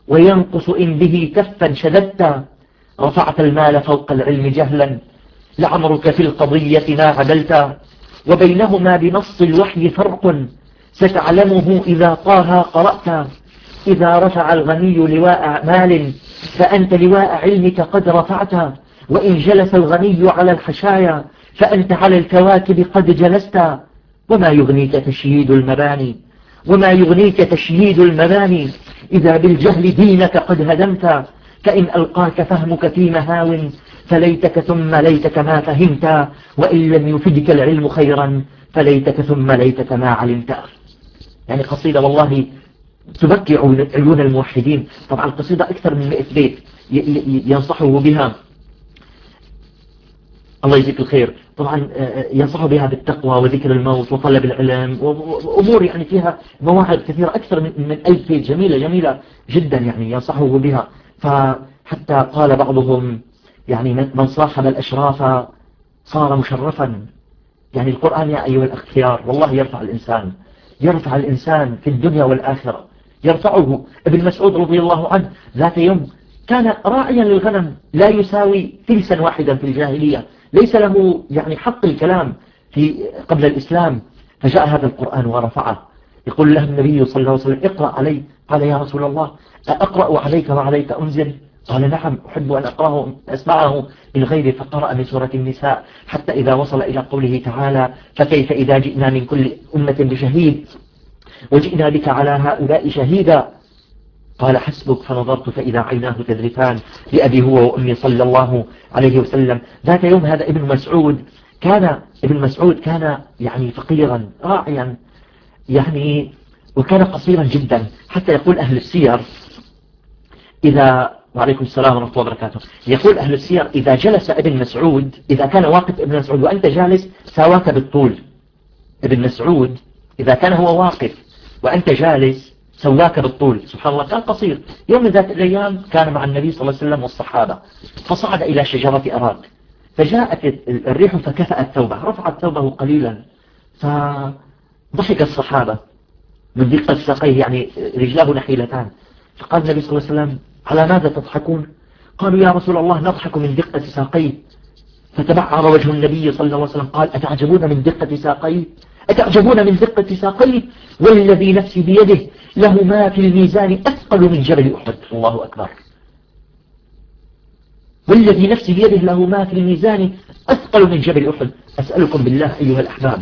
وينقص إن به كفا شددت، رفعت المال فوق العلم جهلا، لعمرك في القضية ما عدلت، وبينهما بنص الوحي فرق ستعلمه إذا طه قرأت. إذا رفع الغني لواء مال فأنت لواء علمك قد رفعت، وإن جلس الغني على الحشايا فأنت على الكواكب قد جلست. وما يغنيك تشييد المباني وما يغنيك تشييد المباني إذا بالجهل دينك قد هدمت، فإن ألقاك فهمك في مهاو فليتك ثم ليتك ما فهمت، وإن لم يفدك العلم خيرا فليتك ثم ليتك ما علمت. يعني قصيدة والله تبكي عيون الموحدين. طبعا القصيدة أكثر من مئة بيت ينصحه بها، الله يجزيك الخير، طبعا ينصح بها بالتقوى وذكر الموت وطلب العلم وأمور يعني فيها مواعظ كثيرة أكثر من من ألف بيت، جميلة جميلة جدا يعني ينصحه بها. فحتى قال بعضهم يعني من صاحب الأشراف صار مشرفا. يعني القرآن يا أيها الأخيار والله يرفع الإنسان، يرفع الإنسان في الدنيا والآخرة، يرفعه. ابن مسعود رضي الله عنه ذات يوم كان راعيا للغنم لا يساوي فلسا واحدا في الجاهلية، ليس له يعني حق الكلام في قبل الإسلام، فجاء هذا القرآن ورفعه. يقول له النبي صلى الله عليه وسلم اقرأ علي، قال يا رسول الله أقرأ عليك وعليك أنزل؟ قال نعم أحب أن أقرأه أسمعه من غيري، فقرأ من سورة النساء حتى إذا وصل إلى قوله تعالى فكيف إذا جئنا من كل أمة بشهيد وجئنا بك على هؤلاء شهيدا، قال حسبك، فنظرت فإذا عيناه تذرفان لأبي هو وأمي صلى الله عليه وسلم. ذات يوم هذا ابن مسعود كان ابن مسعود كان يعني فقيرا راعيا يعني، وكان قصيرا جدا، حتى يقول أهل السير إذا وعليكم السلام ورحمة الله وبركاته، يقول أهل السير إذا جلس ابن مسعود، إذا كان واقف ابن مسعود وأنت جالس ساواك بالطول. ابن مسعود إذا كان هو واقف وأنت جالس سواك بالطول، سبحان الله. كان قصير. يوم من ذات الأيام كان مع النبي صلى الله عليه وسلم والصحابة، فصعد إلى شجرة أراك، فجاءت الريح فكفأت ثوبه، رفعت ثوبه قليلا، فضحك الصحابة من دقة ساقيه، يعني رجلاه نحيلتان. فقال النبي صلى الله عليه وسلم على ماذا تضحكون؟ قالوا يا رسول الله نضحك من دقة ساقيه. فتبعر وجه النبي صلى الله عليه وسلم قال أتعجبون من دقة ساقيه؟ أتعجبون من دقة ساقيه؟ والذي نفسي بيده له ما في الميزان أثقل من جبل أحد. الله أكبر. والذي نفسي بيده له ما في الميزان أثقل من جبل أحد. أسألكم بالله أيها الأحباب،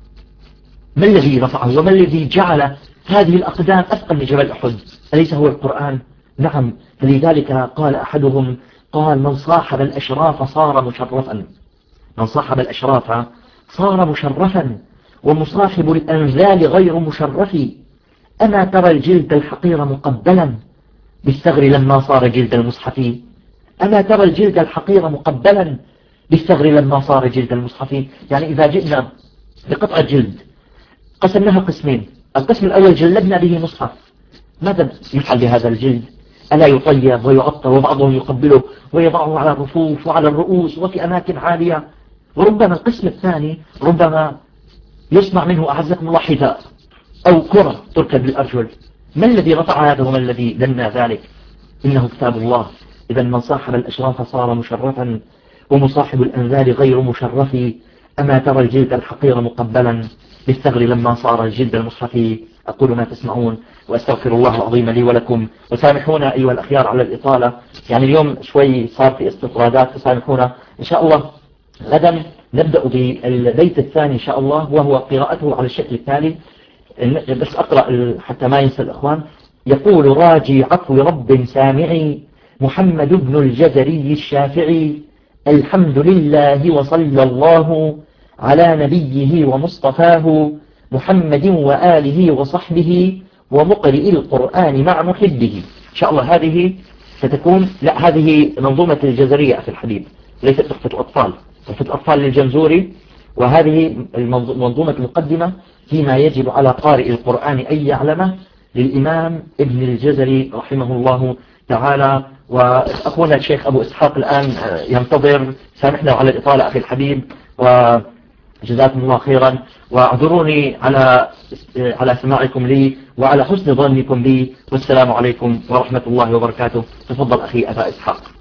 ما الذي رفعه وما الذي جعل هذه الأقدام أثقل من جبل أحد؟ أليس هو القرآن؟ نعم. فلذلك قال أحدهم قال من صاحب الأشراف صار مشرفا، من صاحب الأشراف صار مشرفا، ومصاحب الأنزال غير مشرف. أما ترى الجلد الحقير مقبلا بالثغر لما صار جلد المصحف؟ أما ترى الجلد الحقير مقبلا بالثغر لما صار جلد المصحف؟ يعني إذا جئنا بقطعة جلد قسمناها قسمين، القسم الأول جلدنا به مصحف، ماذا يفعل بهذا الجلد؟ ألا يطيب ويعطر، وبعضهم يقبله ويضعه على الرفوف وعلى الرؤوس وفي أماكن عالية. وربما القسم الثاني ربما يصنع منه أعزكم الله حذاء أو كرة تركب بالأرجل. ما الذي رفع هذا وما الذي دنا ذلك؟ إنه كتاب الله. إذا من صاحب الأشراف صار مشرفا، ومصاحب الأنذال غير مشرف. أما ترى الجلد الحقير مقبلا بالثغر لما صار الجلد المصحف. أقول ما تسمعون وأستغفر الله العظيم لي ولكم، وسامحونا أيها الأخيار على الإطالة، يعني اليوم شوي صار في استطرادات فسامحونا. إن شاء الله غدا نبدأ بالبيت الثاني إن شاء الله، وهو قراءته على الشكل التالي. بس أقرأ حتى ما ينسى الإخوان. يقول راجي عفو رب سامعي محمد بن الجزري الشافعي، الحمد لله وصلى الله على نبيه ومصطفاه محمد وآله وصحبه ومقرئ القرآن مع محبه. إن شاء الله هذه ستكون، لا هذه منظومة الجزرية في الحبيب، ليست تحفة الأطفال، تحفة الأطفال للجنزوري، وهذه المنظومة المقدمة فيما يجب على قارئ القرآن أن يعلمه للإمام ابن الجزري رحمه الله تعالى. وأخونا الشيخ أبو إسحاق الآن ينتظر، سامحنا على الإطالة أخي الحبيب، و جزاكم الله خيرا، واعذروني على على سماعكم لي وعلى حسن ظنكم بي، والسلام عليكم ورحمة الله وبركاته. تفضل أخي أبا إسحاق.